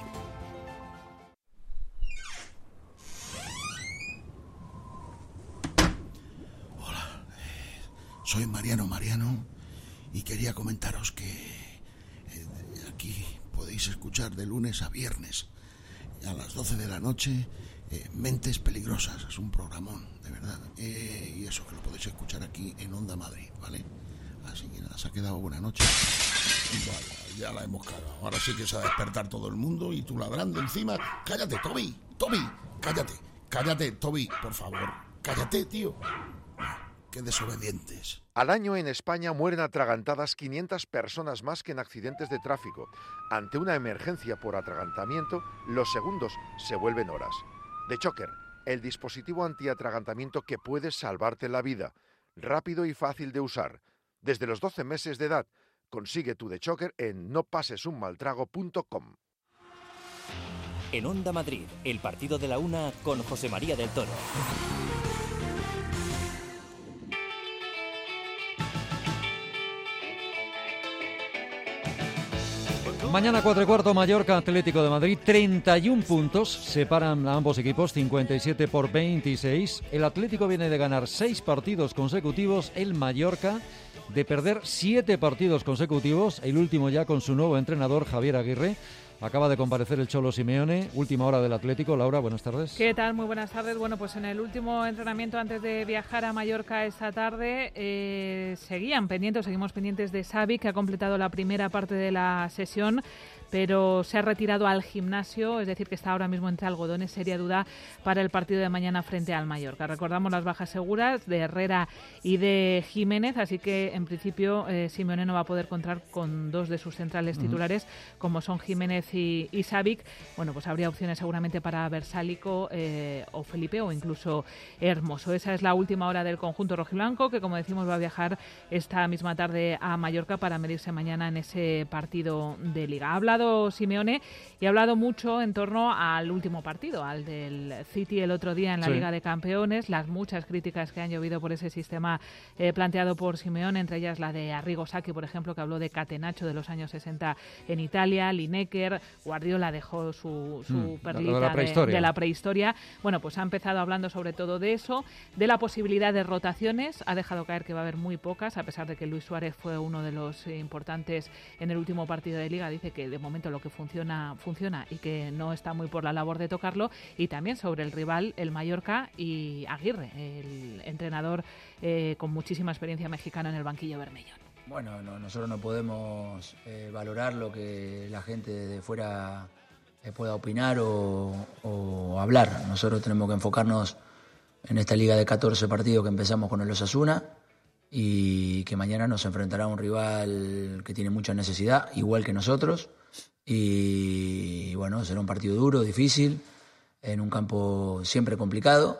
Hola, soy Mariano Mariano y quería comentaros que aquí podéis escuchar de lunes a viernes a las doce de la noche eh, Mentes Peligrosas. Es un programón, de verdad. Eh, y eso que lo podéis escuchar aquí en Onda Madrid, ¿vale? Así que nada, se ha quedado buena noche. Vale, ya la hemos cagado. Ahora sí que se va a despertar todo el mundo y tú ladrando encima. Cállate, Toby, Toby, cállate, cállate, Toby, por favor. Cállate, tío. Qué desobedientes. Al año en España mueren atragantadas quinientas personas más que en accidentes de tráfico. Ante una emergencia por atragantamiento, los segundos se vuelven horas. The Choker, el dispositivo antiatragantamiento que puede salvarte la vida. Rápido y fácil de usar. Desde los doce meses de edad, consigue tu The Choker en no pases un mal trago punto com. En Onda Madrid, el partido de la una con José María del Toro. Mañana cuatro y cuarto, Mallorca, Atlético de Madrid, treinta y un puntos, separan a ambos equipos, cincuenta y siete por veintiséis. El Atlético viene de ganar seis partidos consecutivos, el Mallorca de perder siete partidos consecutivos, el último ya con su nuevo entrenador, Javier Aguirre. Acaba de comparecer el Cholo Simeone, última hora del Atlético. Laura, buenas tardes. ¿Qué tal? Muy buenas tardes. Bueno, pues en el último entrenamiento antes de viajar a Mallorca esta tarde eh, seguían pendientes, seguimos pendientes de Xavi, que ha completado la primera parte de la sesión, pero se ha retirado al gimnasio, es decir, que está ahora mismo entre algodones, seria duda para el partido de mañana frente al Mallorca. Recordamos las bajas seguras de Herrera y de Jiménez, así que en principio eh, Simeone no va a poder contar con dos de sus centrales titulares, uh-huh. como son Jiménez y, y Savic. Bueno, pues habría opciones seguramente para Versálico eh, o Felipe o incluso Hermoso. Esa es la última hora del conjunto rojiblanco, que como decimos va a viajar esta misma tarde a Mallorca para medirse mañana en ese partido de Liga. Ha hablado hablado Simeone y ha hablado mucho en torno al último partido, al del City el otro día en la sí. Liga de Campeones, las muchas críticas que han llovido por ese sistema eh, planteado por Simeone, entre ellas la de Arrigo Sacchi, por ejemplo, que habló de Catenaccio de los años sesenta en Italia, Lineker, Guardiola dejó su, su mm, perlita de la, de, de la prehistoria. Bueno, pues ha empezado hablando sobre todo de eso, de la posibilidad de rotaciones, ha dejado caer que va a haber muy pocas, a pesar de que Luis Suárez fue uno de los importantes en el último partido de Liga, dice que de momento lo que funciona, funciona y que no está muy por la labor de tocarlo, y también sobre el rival, el Mallorca, y Aguirre, el entrenador eh, con muchísima experiencia mexicana en el banquillo bermellón. Bueno, no, nosotros no podemos eh, valorar lo que la gente de fuera eh, pueda opinar o, o hablar. Nosotros tenemos que enfocarnos en esta liga de catorce partidos que empezamos con el Osasuna y que mañana nos enfrentará a un rival que tiene mucha necesidad, igual que nosotros. Y bueno, será un partido duro, difícil, en un campo siempre complicado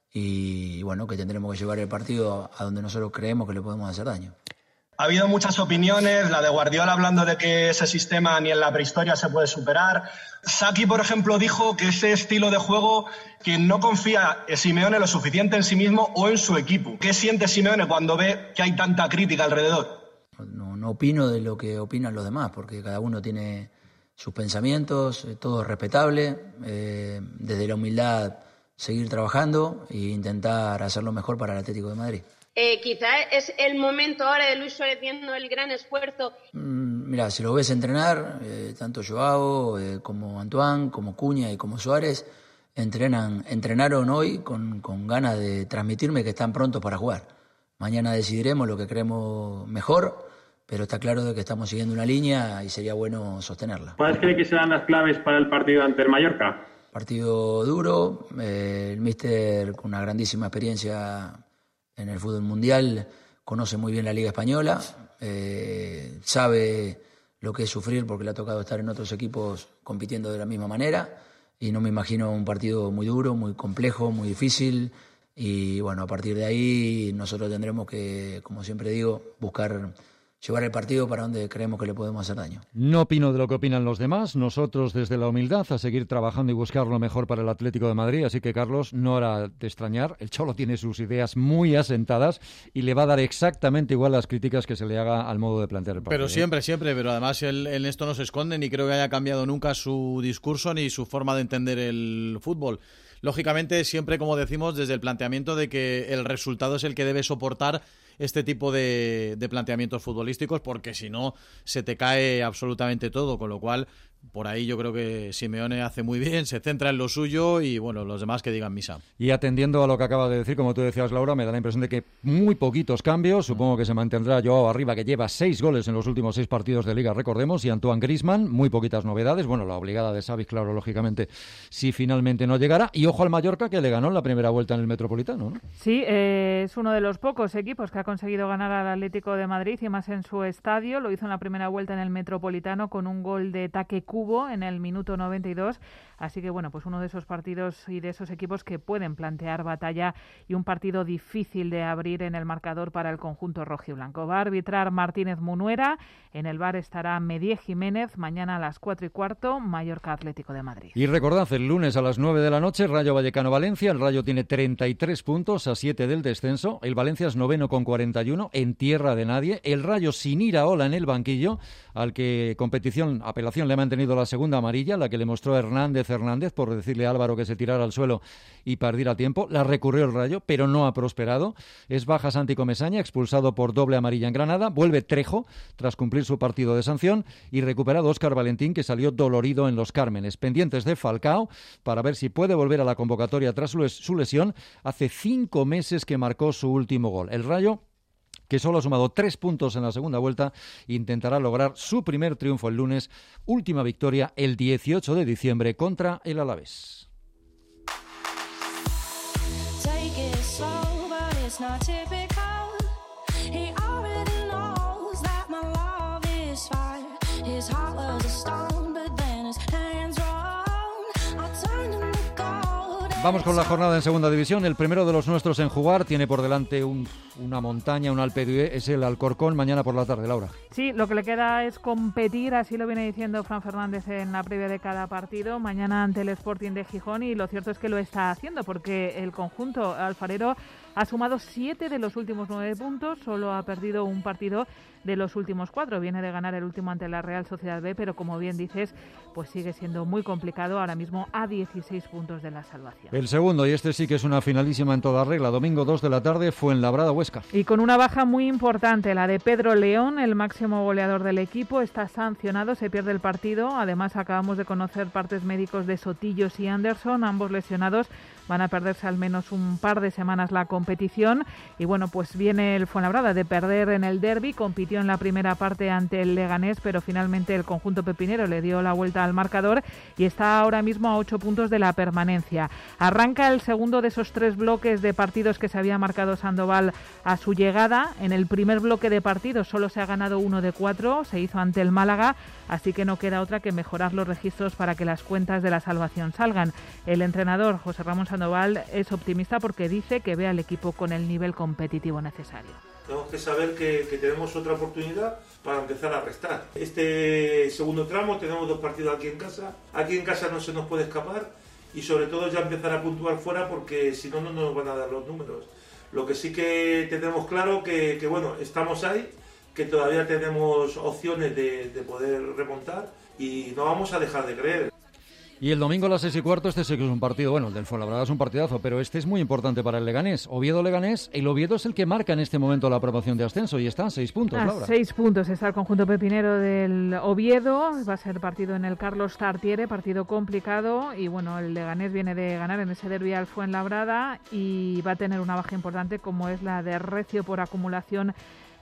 y bueno, que tendremos que llevar el partido a donde nosotros creemos que le podemos hacer daño. Ha habido muchas opiniones, la de Guardiola hablando de que ese sistema ni en la prehistoria se puede superar. Sacchi, por ejemplo, dijo que ese estilo de juego, que no confía Simeone lo suficiente en sí mismo o en su equipo. ¿Qué siente Simeone cuando ve que hay tanta crítica alrededor? No, no opino de lo que opinan los demás, porque cada uno tiene sus pensamientos, todo es respetable. Eh, desde la humildad seguir trabajando e intentar hacer lo mejor para el Atlético de Madrid. Eh, quizás es el momento ahora de Luis Suárez viendo el gran esfuerzo. Mm, mira, si lo ves entrenar, eh, tanto Joao eh, como Antoine, como Cuña y como Suárez, entrenan, entrenaron hoy con, con ganas de transmitirme que están prontos para jugar. Mañana decidiremos lo que creemos mejor, pero está claro de que estamos siguiendo una línea y sería bueno sostenerla. ¿Cuáles cree que serán las claves para el partido ante el Mallorca? Partido duro, eh, el míster con una grandísima experiencia en el fútbol mundial, conoce muy bien la Liga Española, eh, sabe lo que es sufrir porque le ha tocado estar en otros equipos compitiendo de la misma manera y no me imagino un partido muy duro, muy complejo, muy difícil y bueno, a partir de ahí nosotros tendremos que, como siempre digo, buscar llevar el partido para donde creemos que le podemos hacer daño. No opino de lo que opinan los demás, nosotros desde la humildad a seguir trabajando y buscar lo mejor para el Atlético de Madrid, así que Carlos, no era de extrañar, el Cholo tiene sus ideas muy asentadas y le va a dar exactamente igual las críticas que se le haga al modo de plantear el partido. Pero siempre, siempre, pero además él, en esto no se esconde, ni creo que haya cambiado nunca su discurso ni su forma de entender el fútbol. Lógicamente, siempre, como decimos, desde el planteamiento de que el resultado es el que debe soportar este tipo de, de planteamientos futbolísticos, porque si no se te cae absolutamente todo, con lo cual por ahí yo creo que Simeone hace muy bien, se centra en lo suyo y bueno, los demás que digan misa. Y atendiendo a lo que acaba de decir, como tú decías, Laura, me da la impresión de que muy poquitos cambios, supongo que se mantendrá Joao arriba, que lleva seis goles en los últimos seis partidos de Liga, recordemos, y Antoine Griezmann, muy poquitas novedades, bueno, la obligada de Xavi, claro, lógicamente, si finalmente no llegara, y ojo al Mallorca, que le ganó en la primera vuelta en el Metropolitano, ¿no? Sí, eh, es uno de los pocos equipos que ha conseguido ganar al Atlético de Madrid y más en su estadio, lo hizo en la primera vuelta en el Metropolitano con un gol de Taque Cubo en el minuto noventa y dos, así que bueno, pues uno de esos partidos y de esos equipos que pueden plantear batalla y un partido difícil de abrir en el marcador para el conjunto rojiblanco. Va a arbitrar Martínez Munuera, en el V A R estará Medié Jiménez, mañana a las cuatro y cuarto, Mallorca Atlético de Madrid. Y recordad, el lunes a las nueve de la noche, Rayo Vallecano-Valencia, el Rayo tiene treinta y tres puntos a siete del descenso, el Valencia es noveno con cuarenta y uno, en tierra de nadie, el Rayo sin Iraola en el banquillo, al que competición, apelación le ha mantenido la segunda amarilla, la que le mostró Hernández Hernández por decirle a Álvaro que se tirara al suelo y perdiera tiempo, la recurrió el Rayo, pero no ha prosperado, es baja Santi Comesaña, expulsado por doble amarilla en Granada, vuelve Trejo tras cumplir su partido de sanción y recuperado Óscar Valentín, que salió dolorido en Los Cármenes, pendientes de Falcao para ver si puede volver a la convocatoria tras su lesión, hace cinco meses que marcó su último gol. El Rayo, que solo ha sumado tres puntos en la segunda vuelta, intentará lograr su primer triunfo el lunes, última victoria el dieciocho de diciembre contra el Alavés. Vamos con la jornada en segunda división. El primero de los nuestros en jugar tiene por delante un, una montaña, un Alpe d'Huez, es el Alcorcón, mañana por la tarde, Laura. Sí, lo que le queda es competir, así lo viene diciendo Fran Fernández en la previa de cada partido, mañana ante el Sporting de Gijón, y lo cierto es que lo está haciendo porque el conjunto alfarero ha sumado siete de los últimos nueve puntos, solo ha perdido un partido de los últimos cuatro. Viene de ganar el último ante la Real Sociedad B, pero como bien dices, pues sigue siendo muy complicado ahora mismo a dieciséis puntos de la salvación. El segundo, y este sí que es una finalísima en toda regla, domingo dos de la tarde, Fuenlabrada-Huesca. Y con una baja muy importante, la de Pedro León, el máximo goleador del equipo, está sancionado, se pierde el partido. Además, acabamos de conocer partes médicos de Sotillos y Anderson, ambos lesionados. Van a perderse al menos un par de semanas la competición. Y bueno, pues viene el Fuenlabrada de perder en el derbi, compitió en la primera parte ante el Leganés, pero finalmente el conjunto pepinero le dio la vuelta al marcador y está ahora mismo a ocho puntos de la permanencia. Arranca el segundo de esos tres bloques de partidos que se había marcado Sandoval a su llegada. En el primer bloque de partidos solo se ha ganado uno de cuatro, se hizo ante el Málaga, así que no queda otra que mejorar los registros para que las cuentas de la salvación salgan. El entrenador José Ramón Sandoval es optimista porque dice que ve al equipo con el nivel competitivo necesario. Tenemos que saber que, que tenemos otra oportunidad para empezar a restar. Este segundo tramo tenemos dos partidos aquí en casa. Aquí en casa no se nos puede escapar y sobre todo ya empezar a puntuar fuera porque si no, no nos van a dar los números. Lo que sí que tenemos claro que, que bueno, estamos ahí, que todavía tenemos opciones de, de poder remontar y no vamos a dejar de creer. Y el domingo a las seis y cuarto, este sí que es un partido, bueno, el del Fuenlabrada es un partidazo, pero este es muy importante para el Leganés. Oviedo-Leganés, el Oviedo es el que marca en este momento la promoción de ascenso y está a seis puntos, a Laura. seis puntos está el conjunto pepinero del Oviedo, va a ser partido en el Carlos Tartiere, partido complicado, y bueno, el Leganés viene de ganar en ese derbi al Fuenlabrada y va a tener una baja importante como es la de Recio por acumulación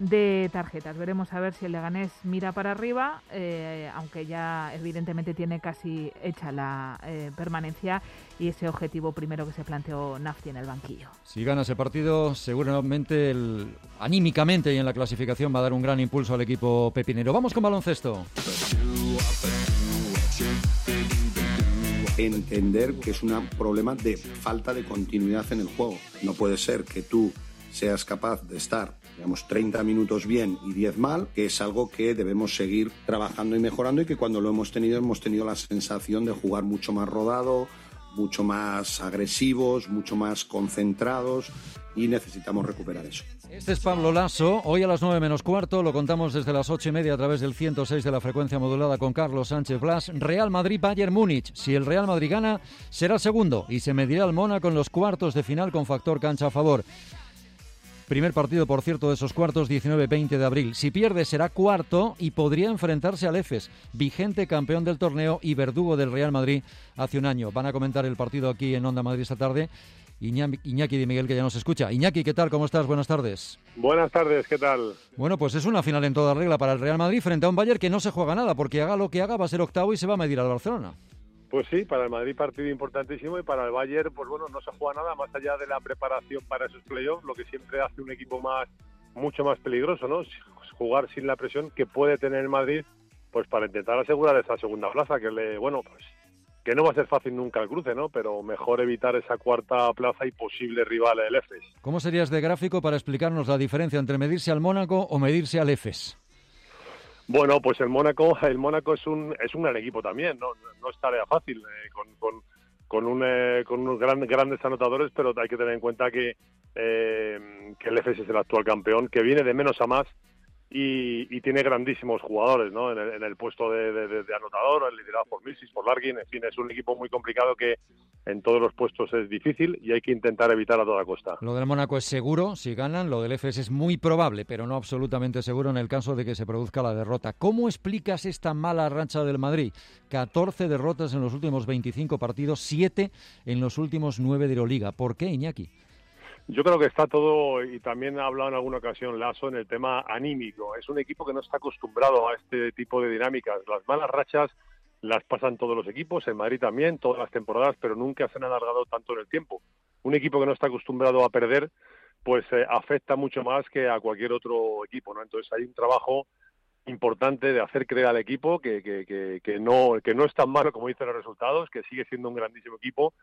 de tarjetas. Veremos a ver si el Leganés mira para arriba, eh, aunque ya evidentemente tiene casi hecha la eh, permanencia y ese objetivo primero que se planteó Nafti en el banquillo. Si gana ese partido, seguramente el, anímicamente y en la clasificación va a dar un gran impulso al equipo pepinero. Vamos con baloncesto. Entender que es un problema de falta de continuidad en el juego. No puede ser que tú seas capaz de estar, digamos, treinta minutos bien y diez mal, que es algo que debemos seguir trabajando y mejorando y que cuando lo hemos tenido, hemos tenido la sensación de jugar mucho más rodado, mucho más agresivos, mucho más concentrados y necesitamos recuperar eso. Este es Pablo Lasso, hoy a las nueve menos cuarto, lo contamos desde las ocho y media a través del ciento seis de la frecuencia modulada con Carlos Sánchez Blas. Real Madrid-Bayern Múnich. Si el Real Madrid gana, será el segundo y se medirá al Mónaco en los cuartos de final con factor cancha a favor. Primer partido, por cierto, de esos cuartos, diecinueve veinte de abril. Si pierde, será cuarto y podría enfrentarse al Efes, vigente campeón del torneo y verdugo del Real Madrid hace un año. Van a comentar el partido aquí en Onda Madrid esta tarde. Iñaki de Miguel, que ya nos escucha. Iñaki, ¿qué tal? ¿Cómo estás? Buenas tardes. Buenas tardes, ¿qué tal? Bueno, pues es una final en toda regla para el Real Madrid frente a un Bayern que no se juega nada, porque haga lo que haga va a ser octavo y se va a medir al Barcelona. Pues sí, para el Madrid partido importantísimo y para el Bayern, pues bueno, no se juega nada más allá de la preparación para esos playoffs, lo que siempre hace un equipo más, mucho más peligroso, ¿no? Jugar sin la presión que puede tener el Madrid, pues para intentar asegurar esa segunda plaza, que le, bueno, pues que no va a ser fácil nunca el cruce, ¿no? Pero mejor evitar esa cuarta plaza y posible rival el Efes. ¿Cómo serías de gráfico para explicarnos la diferencia entre medirse al Mónaco o medirse al Efes? Bueno, pues el Mónaco, el Mónaco es un es un gran equipo también, no no es tarea fácil eh, con, con con un eh, con unos grandes grandes anotadores, pero hay que tener en cuenta que eh, que el Efes es el actual campeón, que viene de menos a más y, y tiene grandísimos jugadores, ¿no? En el, en el puesto de, de, de anotador, liderado por Milsis, por Larkin, en fin, es un equipo muy complicado que en todos los puestos es difícil y hay que intentar evitar a toda costa. Lo del Mónaco es seguro si ganan, lo del Efes es muy probable, pero no absolutamente seguro en el caso de que se produzca la derrota. ¿Cómo explicas esta mala racha del Madrid? catorce derrotas en los últimos veinticinco partidos, siete en los últimos nueve de Euroliga. ¿Por qué, Iñaki? Yo creo que está todo, y también ha hablado en alguna ocasión Lasso, en el tema anímico. Es un equipo que no está acostumbrado a este tipo de dinámicas. Las malas rachas las pasan todos los equipos, en Madrid también, todas las temporadas, pero nunca se han alargado tanto en el tiempo. Un equipo que no está acostumbrado a perder, pues eh, afecta mucho más que a cualquier otro equipo, ¿no? Entonces hay un trabajo importante de hacer creer al equipo que, que, que, que, no, que no es tan malo como dicen los resultados, que sigue siendo un grandísimo equipo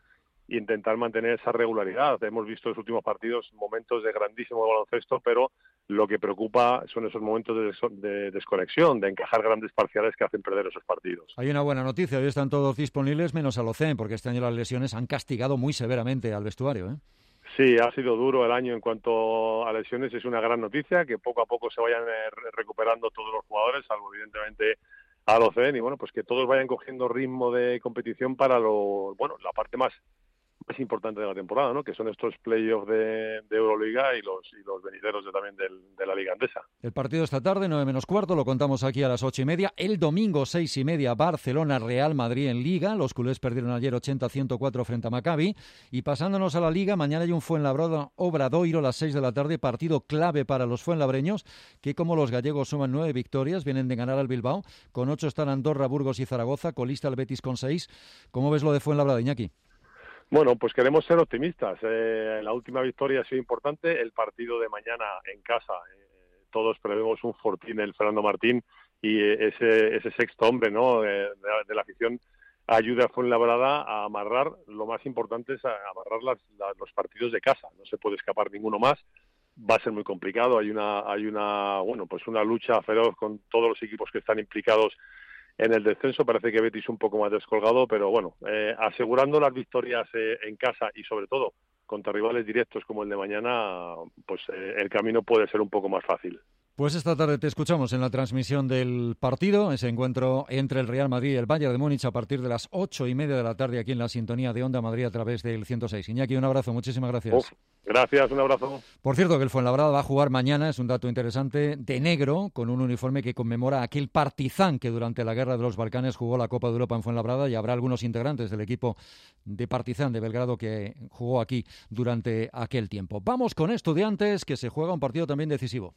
e intentar mantener esa regularidad. Hemos visto en los últimos partidos momentos de grandísimo baloncesto, pero lo que preocupa son esos momentos de, des- de desconexión, de encajar grandes parciales que hacen perder esos partidos. Hay una buena noticia, hoy están todos disponibles menos Alocén, porque este año las lesiones han castigado muy severamente al vestuario, ¿eh? Sí, ha sido duro el año en cuanto a lesiones, es una gran noticia, que poco a poco se vayan eh, recuperando todos los jugadores, salvo evidentemente Alocén, y bueno, pues que todos vayan cogiendo ritmo de competición para lo, bueno, la parte más más importante de la temporada, ¿no? Que son estos playoffs de, de Euroliga y los y los venideros de, también del, de la Liga Andesa. El partido esta tarde, nueve menos cuarto, lo contamos aquí a las ocho y media. El domingo, seis y media, Barcelona-Real Madrid en Liga. Los culés perdieron ayer ochenta a ciento cuatro frente a Maccabi. Y pasándonos a la Liga, mañana hay un Fuenlabrada-Obradoiro a las seis de la tarde, partido clave para los fuenlabreños, que como los gallegos suman nueve victorias, vienen de ganar al Bilbao. Con ocho están Andorra, Burgos y Zaragoza, colista el Betis con seis. ¿Cómo ves lo de Fuenlabrada, Iñaki? Bueno, pues queremos ser optimistas. Eh, la última victoria ha sido importante. El partido de mañana en casa, eh, todos prevemos un fortín el Fernando Martín y eh, ese ese sexto hombre, ¿no? de, de, de la afición ayuda a Fuenlabrada a amarrar. Lo más importante es a amarrar las, las, los partidos de casa. No se puede escapar ninguno más. Va a ser muy complicado. Hay una hay una bueno pues una lucha feroz con todos los equipos que están implicados en el descenso. Parece que Betis un poco más descolgado, pero bueno, eh, asegurando las victorias eh, en casa y sobre todo contra rivales directos como el de mañana, pues eh, el camino puede ser un poco más fácil. Pues esta tarde te escuchamos en la transmisión del partido, ese encuentro entre el Real Madrid y el Bayern de Múnich a partir de las ocho y media de la tarde aquí en la sintonía de Onda Madrid a través del ciento seis. Iñaki, un abrazo, muchísimas gracias. Uf, gracias, un abrazo. Por cierto, que el Fuenlabrada va a jugar mañana, es un dato interesante, de negro, con un uniforme que conmemora aquel Partizan que durante la Guerra de los Balcanes jugó la Copa de Europa en Fuenlabrada, y habrá algunos integrantes del equipo de Partizan de Belgrado que jugó aquí durante aquel tiempo. Vamos con Estudiantes, que se juega un partido también decisivo.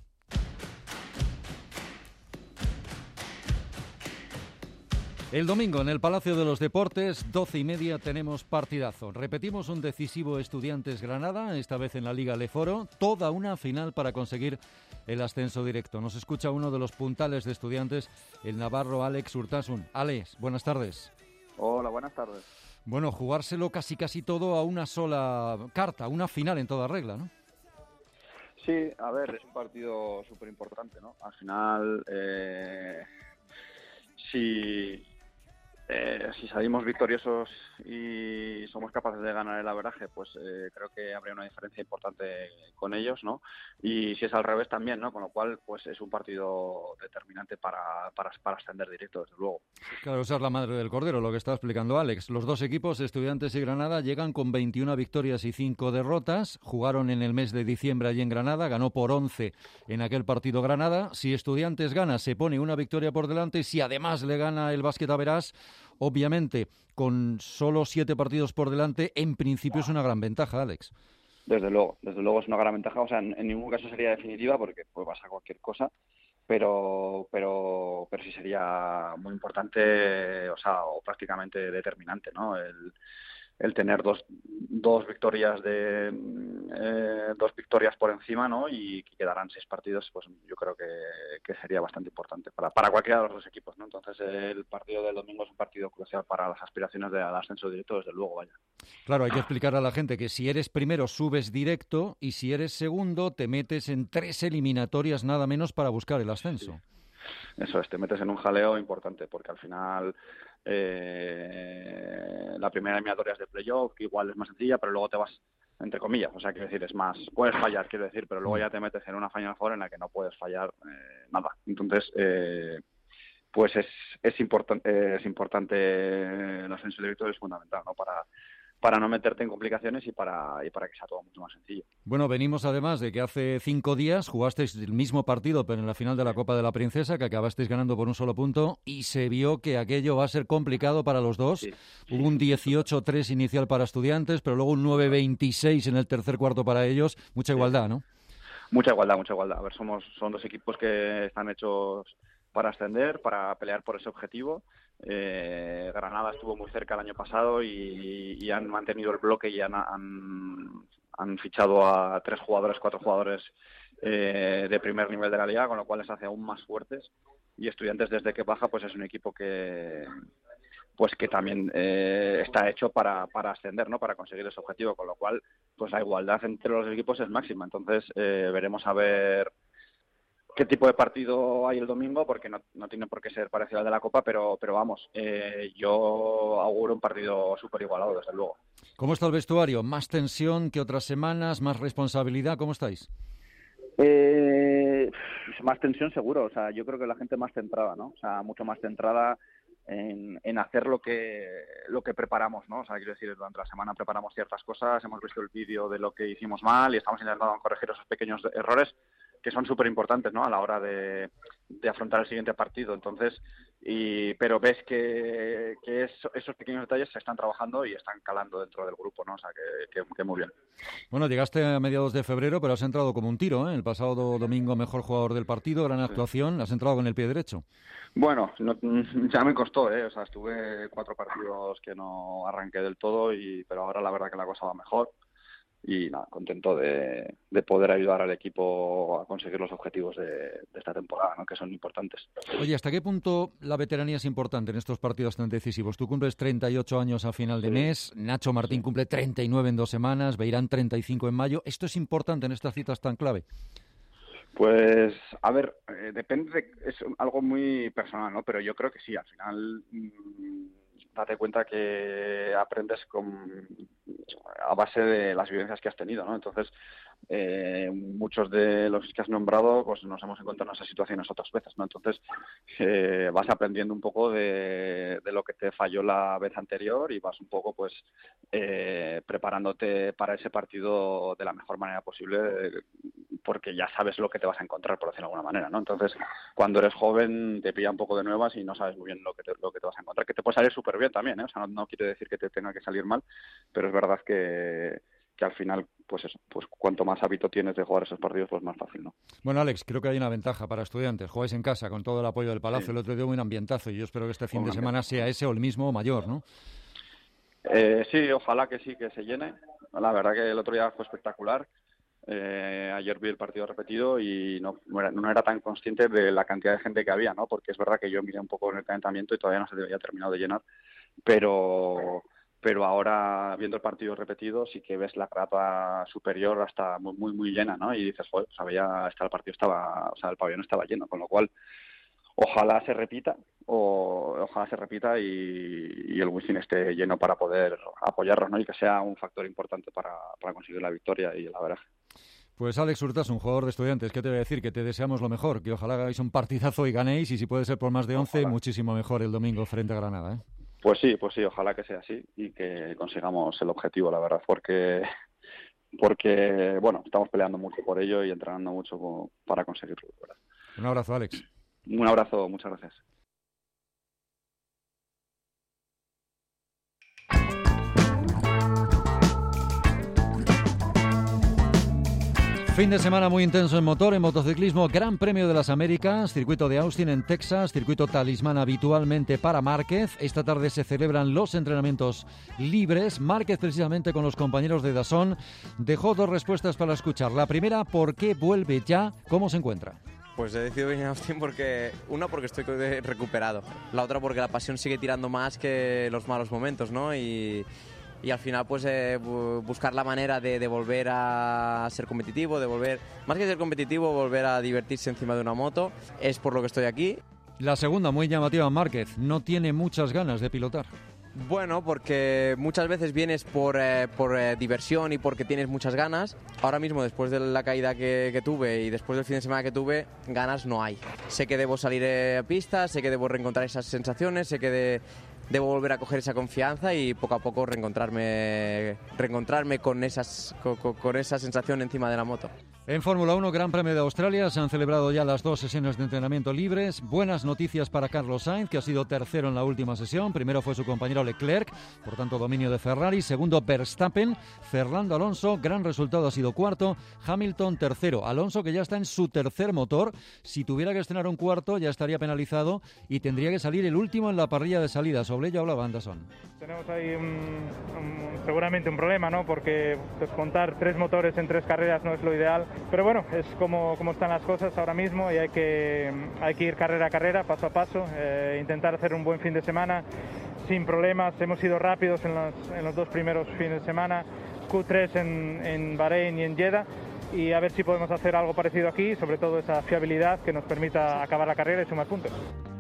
El domingo en el Palacio de los Deportes, doce y media, tenemos partidazo. Repetimos un decisivo Estudiantes-Granada, esta vez en la Liga Leforo, toda una final para conseguir el ascenso directo. Nos escucha uno de los puntales de Estudiantes, el navarro Alex Urtasun. Alex, buenas tardes. Hola, buenas tardes. Bueno, jugárselo casi casi todo a una sola carta, una final en toda regla, ¿no? Sí, a ver, es un partido súper importante, ¿no? Al final, eh, si... Eh, si salimos victoriosos y somos capaces de ganar el averaje, pues eh, creo que habría una diferencia importante con ellos, ¿no? Y si es al revés también, ¿no? Con lo cual, pues es un partido determinante para, para, para ascender directo, desde luego. Claro, esa es la madre del cordero, lo que está explicando Alex. Los dos equipos, Estudiantes y Granada, llegan con veintiuna victorias y cinco derrotas. Jugaron en el mes de diciembre allí en Granada, ganó por once en aquel partido Granada. Si Estudiantes gana, se pone una victoria por delante. Si además le gana el Básquet Averás, obviamente, con solo siete partidos por delante, en principio es una gran ventaja, Alex. Desde luego, desde luego es una gran ventaja. O sea, en, en ningún caso sería definitiva porque puede pasar cualquier cosa, pero pero pero sí sería muy importante, o sea, o prácticamente determinante, ¿no? El, el tener dos dos victorias de eh, dos victorias por encima, ¿no? Y que quedarán seis partidos, pues yo creo que, que sería bastante importante para para cualquiera de los dos equipos, ¿no? Entonces el partido del domingo es un partido crucial para las aspiraciones del ascenso directo, desde luego, vaya. Claro, hay que explicar a la gente que si eres primero subes directo y si eres segundo te metes en tres eliminatorias nada menos para buscar el ascenso. Sí. Eso es, te metes en un jaleo importante porque al final eh, la primera eliminatoria es de playoff, que igual es más sencilla, pero luego te vas, entre comillas, o sea, quiero decir, es más, puedes fallar, quiero decir, pero luego ya te metes en una Final Four en la que no puedes fallar eh, nada. Entonces, eh, pues es es importante es importante el ascenso directo, es fundamental, ¿no? Para para no meterte en complicaciones y para y para que sea todo mucho más sencillo. Bueno, venimos además de que hace cinco días jugasteis el mismo partido, pero en la final de la Copa de la Princesa, que acabasteis ganando por un solo punto, y se vio que aquello va a ser complicado para los dos. Sí, Hubo sí, un dieciocho tres inicial para Estudiantes, pero luego un nueve veintiséis en el tercer cuarto para ellos. Mucha igualdad, ¿no? Mucha igualdad, mucha igualdad. A ver, somos son dos equipos que están hechos para ascender, para pelear por ese objetivo. Eh, Granada estuvo muy cerca el año pasado y, y han mantenido el bloque y han, han, han fichado a tres jugadores, cuatro jugadores eh, de primer nivel de la liga, con lo cual les hace aún más fuertes. Y Estudiantes, desde que baja, pues es un equipo que pues que también eh, está hecho para, para ascender, ¿no? Para conseguir ese objetivo, con lo cual pues la igualdad entre los equipos es máxima. Entonces eh, veremos a ver qué tipo de partido hay el domingo, porque no, no tiene por qué ser parecido al de la Copa, pero, pero vamos, eh, yo auguro un partido súper igualado, desde luego. ¿Cómo está el vestuario? ¿Más tensión que otras semanas? ¿Más responsabilidad? ¿Cómo estáis? Eh, más tensión seguro, o sea, yo creo que la gente más centrada, ¿no? O sea, mucho más centrada en, en hacer lo que lo que preparamos, ¿no? O sea, quiero decir, durante la semana preparamos ciertas cosas, hemos visto el vídeo de lo que hicimos mal y estamos intentando corregir esos pequeños errores que son súper importantes, ¿no? A la hora de, de afrontar el siguiente partido. Entonces, y pero ves que, que es, esos pequeños detalles se están trabajando y están calando dentro del grupo, ¿no? O sea, que, que, que muy bien. Bueno, llegaste a mediados de febrero, pero has entrado como un tiro, ¿eh? El pasado domingo mejor jugador del partido, gran actuación, sí. Has entrado con el pie derecho. Bueno, no, ya me costó, ¿eh? O sea, estuve cuatro partidos que no arranqué del todo, y pero ahora la verdad que la cosa va mejor. Y nada, contento de, de poder ayudar al equipo a conseguir los objetivos de, de esta temporada, ¿no? Que son importantes. Oye, ¿hasta qué punto la veteranía es importante en estos partidos tan decisivos? Tú cumples treinta y ocho años a final de sí. mes, Nacho Martín sí. cumple treinta y nueve en dos semanas, Beirán treinta y cinco en mayo. ¿Esto es importante en estas citas tan clave? Pues, a ver, eh, depende, de, es algo muy personal, ¿no? Pero yo creo que sí, al final... Mmm, date cuenta que aprendes con, a base de las vivencias que has tenido, ¿no? Entonces, eh, muchos de los que has nombrado, pues nos hemos encontrado en esas situaciones otras veces, ¿no? Entonces, eh, vas aprendiendo un poco de, de lo que te falló la vez anterior y vas un poco, pues, eh, preparándote para ese partido de la mejor manera posible, porque ya sabes lo que te vas a encontrar, por decirlo de alguna manera, ¿no? Entonces, cuando eres joven, te pilla un poco de nuevas y no sabes muy bien lo que te, lo que te vas a encontrar, que te puede salir súper bien también, ¿eh? O sea, no, no quiere decir que te tenga que salir mal, pero es verdad que, que al final, pues eso, pues cuanto más hábito tienes de jugar esos partidos, pues más fácil, ¿no? Bueno, Alex, creo que hay una ventaja para estudiantes. Jugáis en casa con todo el apoyo del Palacio, sí. El otro día hubo un ambientazo y yo espero que este fin de semana sea ese o el mismo o mayor, ¿no? Eh, sí, ojalá que sí, que se llene. La verdad que el otro día fue espectacular. Eh, ayer vi el partido repetido y no, no, era, no era tan consciente de la cantidad de gente que había, ¿no? Porque es verdad que yo miré un poco en el calentamiento y todavía no se había terminado de llenar, pero pero ahora viendo el partido repetido sí que ves la grada superior hasta muy muy muy llena, ¿no? Y dices, joder, pues había, hasta el partido estaba, o sea, el pabellón estaba lleno, con lo cual ojalá se repita o ojalá se repita y, y el Wizzing esté lleno para poder apoyarlos, ¿no? Y que sea un factor importante para, para conseguir la victoria y la verdad. Pues Alex Hurtas, un jugador de Estudiantes, ¿qué te voy a decir? Que te deseamos lo mejor, que ojalá hagáis un partidazo y ganéis, y si puede ser por más de once, ojalá. Muchísimo mejor el domingo frente a Granada, ¿eh? Pues sí, pues sí, ojalá que sea así y que consigamos el objetivo, la verdad, porque, porque bueno, estamos peleando mucho por ello y entrenando mucho para conseguirlo, ¿verdad? Un abrazo, Alex. Un abrazo, muchas gracias. Fin de semana muy intenso en motor, en motociclismo, Gran Premio de las Américas, circuito de Austin en Texas, circuito talismán habitualmente para Márquez. Esta tarde se celebran los entrenamientos libres. Márquez, precisamente con los compañeros de DAZN, dejó dos respuestas para escuchar. La primera, ¿por qué vuelve ya? ¿Cómo se encuentra? Pues he decidido venir a Austin porque, una, porque estoy recuperado, la otra porque la pasión sigue tirando más que los malos momentos, ¿no? Y... y al final pues eh, buscar la manera de, de volver a ser competitivo, de volver, más que ser competitivo, volver a divertirse encima de una moto, es por lo que estoy aquí. La segunda, muy llamativa, Márquez, no tiene muchas ganas de pilotar. Bueno, porque muchas veces vienes por, eh, por eh, diversión y porque tienes muchas ganas. Ahora mismo, después de la caída que, que tuve y después del fin de semana que tuve, ganas no hay. Sé que debo salir a pista, sé que debo reencontrar esas sensaciones, sé que de, debo volver a coger esa confianza y poco a poco reencontrarme, reencontrarme con, esas, con, con esa sensación encima de la moto. En Fórmula uno, Gran Premio de Australia, se han celebrado ya las dos sesiones de entrenamiento libres. Buenas noticias para Carlos Sainz, que ha sido tercero en la última sesión. Primero fue su compañero Leclerc, por tanto dominio de Ferrari. Segundo, Verstappen. Fernando Alonso, gran resultado, ha sido cuarto. Hamilton, tercero. Alonso, que ya está en su tercer motor. Si tuviera que estrenar un cuarto, ya estaría penalizado y tendría que salir el último en la parrilla de salida. Sobre ello hablaba Anderson. Tenemos ahí un, un, seguramente un problema, ¿no? Porque pues, contar tres motores en tres carreras no es lo ideal. Pero bueno, es como, como están las cosas ahora mismo y hay que, hay que ir carrera a carrera, paso a paso, eh, intentar hacer un buen fin de semana. sin problemas, hemos sido rápidos en los, en los dos primeros fines de semana, Q tres en, en Bahrein y en Jeddah, y a ver si podemos hacer algo parecido aquí, sobre todo esa fiabilidad que nos permita acabar la carrera y sumar puntos.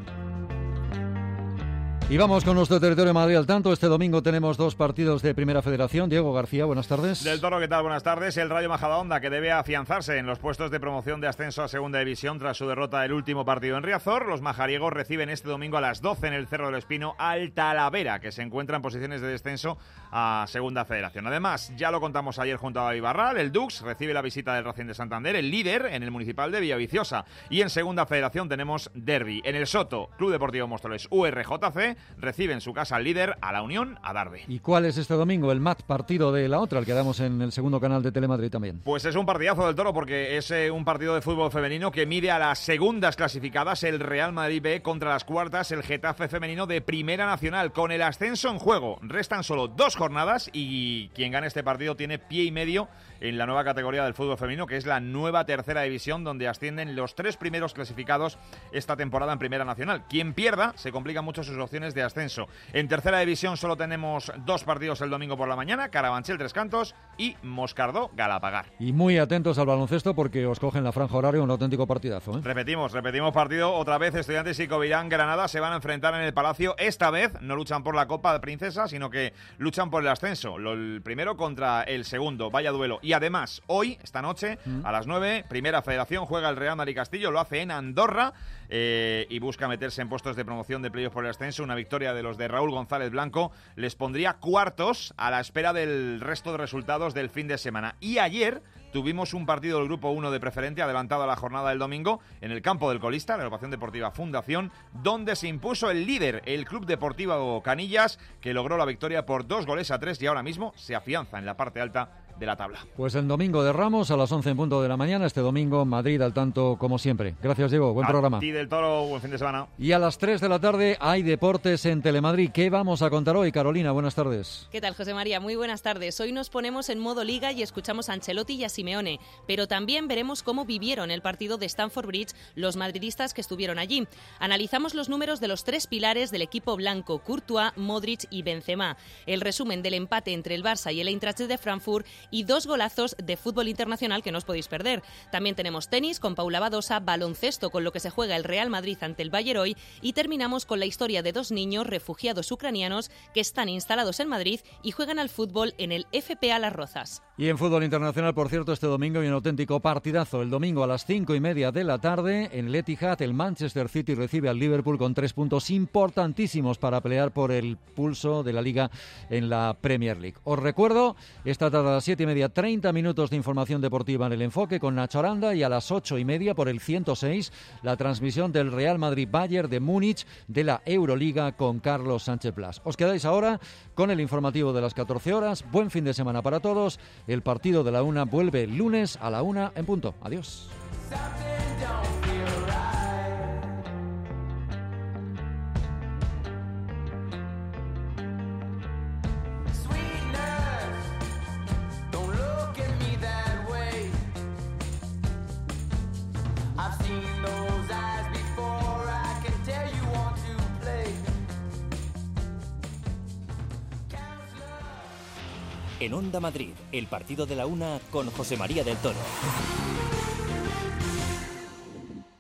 Y vamos con nuestro territorio de Madrid al tanto. Este domingo tenemos dos partidos de Primera Federación. Diego García, buenas tardes. Del Toro, ¿qué tal? Buenas tardes. El Rayo Majadahonda, que debe afianzarse en los puestos de promoción de ascenso a Segunda División tras su derrota del último partido en Riazor. Los majariegos reciben este domingo a las doce en el Cerro del Espino al Talavera, que se encuentra en posiciones de descenso a Segunda Federación. Además, ya lo contamos ayer junto a David Barral, el Dux recibe la visita del Racing de Santander, el líder en el Municipal de Villaviciosa. Y en Segunda Federación tenemos derbi. En el Soto, Club Deportivo Móstoles U R J C recibe en su casa al líder, a la Unión Adarve. ¿Y cuál es este domingo el mat partido de la otra, el que damos en el segundo canal de Telemadrid también? Pues es un partidazo del Toro, porque es eh, un partido de fútbol femenino que mide a las segundas clasificadas, el Real Madrid B contra las cuartas, el Getafe femenino de Primera Nacional, con el ascenso en juego. Restan solo dos jornadas y quien gane este partido tiene pie y medio en la nueva categoría del fútbol femenino, que es la nueva tercera división, donde ascienden los tres primeros clasificados esta temporada en Primera Nacional. Quien pierda, se complican mucho sus opciones de ascenso. En tercera división solo tenemos dos partidos el domingo por la mañana, Carabanchel Tres Cantos y Moscardó Galapagar. Y muy atentos al baloncesto, porque os cogen la franja horaria un auténtico partidazo, ¿eh? Repetimos, repetimos partido otra vez. Estudiantes y Covirán Granada se van a enfrentar en el Palacio. Esta vez no luchan por la Copa de Princesa, sino que luchan por el ascenso. Lo, el primero contra el segundo. Vaya duelo. Y además, hoy, esta noche, mm. a las nueve, Primera Federación, juega el Real Madrid Castillo, lo hace en Andorra eh, y busca meterse en puestos de promoción de playoff por el ascenso. Una victoria de los de Raúl González Blanco les pondría cuartos a la espera del resto de resultados del fin de semana. Y ayer tuvimos un partido del Grupo uno de Preferente adelantado a la jornada del domingo en el campo del Colista, la agrupación deportiva Fundación, donde se impuso el líder, el Club Deportivo Canillas, que logró la victoria por dos goles a tres y ahora mismo se afianza en la parte alta de la tabla. Pues el domingo de Ramos a las once en punto de la mañana. Este domingo Madrid al tanto como siempre. Gracias, Diego. Buen a programa. ti del Toro, buen fin de semana. Y a las tres de la tarde hay deportes en Telemadrid. ¿Qué vamos a contar hoy, Carolina? Buenas tardes. ¿Qué tal, José María? Muy buenas tardes. Hoy nos ponemos en modo liga y escuchamos a Ancelotti y a Simeone, pero también veremos cómo vivieron el partido de Stamford Bridge los madridistas que estuvieron allí. Analizamos los números de los tres pilares del equipo blanco, Courtois, Modric y Benzema, el resumen del empate entre el Barça y el Eintracht de Frankfurt y dos golazos de fútbol internacional que no os podéis perder. También tenemos tenis con Paula Badosa, baloncesto con lo que se juega el Real Madrid ante el Bayern hoy y terminamos con la historia de dos niños refugiados ucranianos que están instalados en Madrid y juegan al fútbol en el F P A Las Rozas. Y en fútbol internacional, por cierto, este domingo hay un auténtico partidazo. El domingo a las cinco y media de la tarde en el Etihad, el Manchester City recibe al Liverpool con tres puntos importantísimos para pelear por el pulso de la Liga en la Premier League. Os recuerdo, esta tarde a las siete y media, treinta minutos de información deportiva en el Enfoque con Nacho Aranda, y a las ocho y media por el ciento seis la transmisión del Real Madrid-Bayern de Múnich de la Euroliga con Carlos Sánchez Plas. Os quedáis ahora con el informativo de las catorce horas. Buen fin de semana para todos. El partido de la una vuelve el lunes a la una en punto. Adiós. En Onda Madrid, el partido de la una con José María del Toro.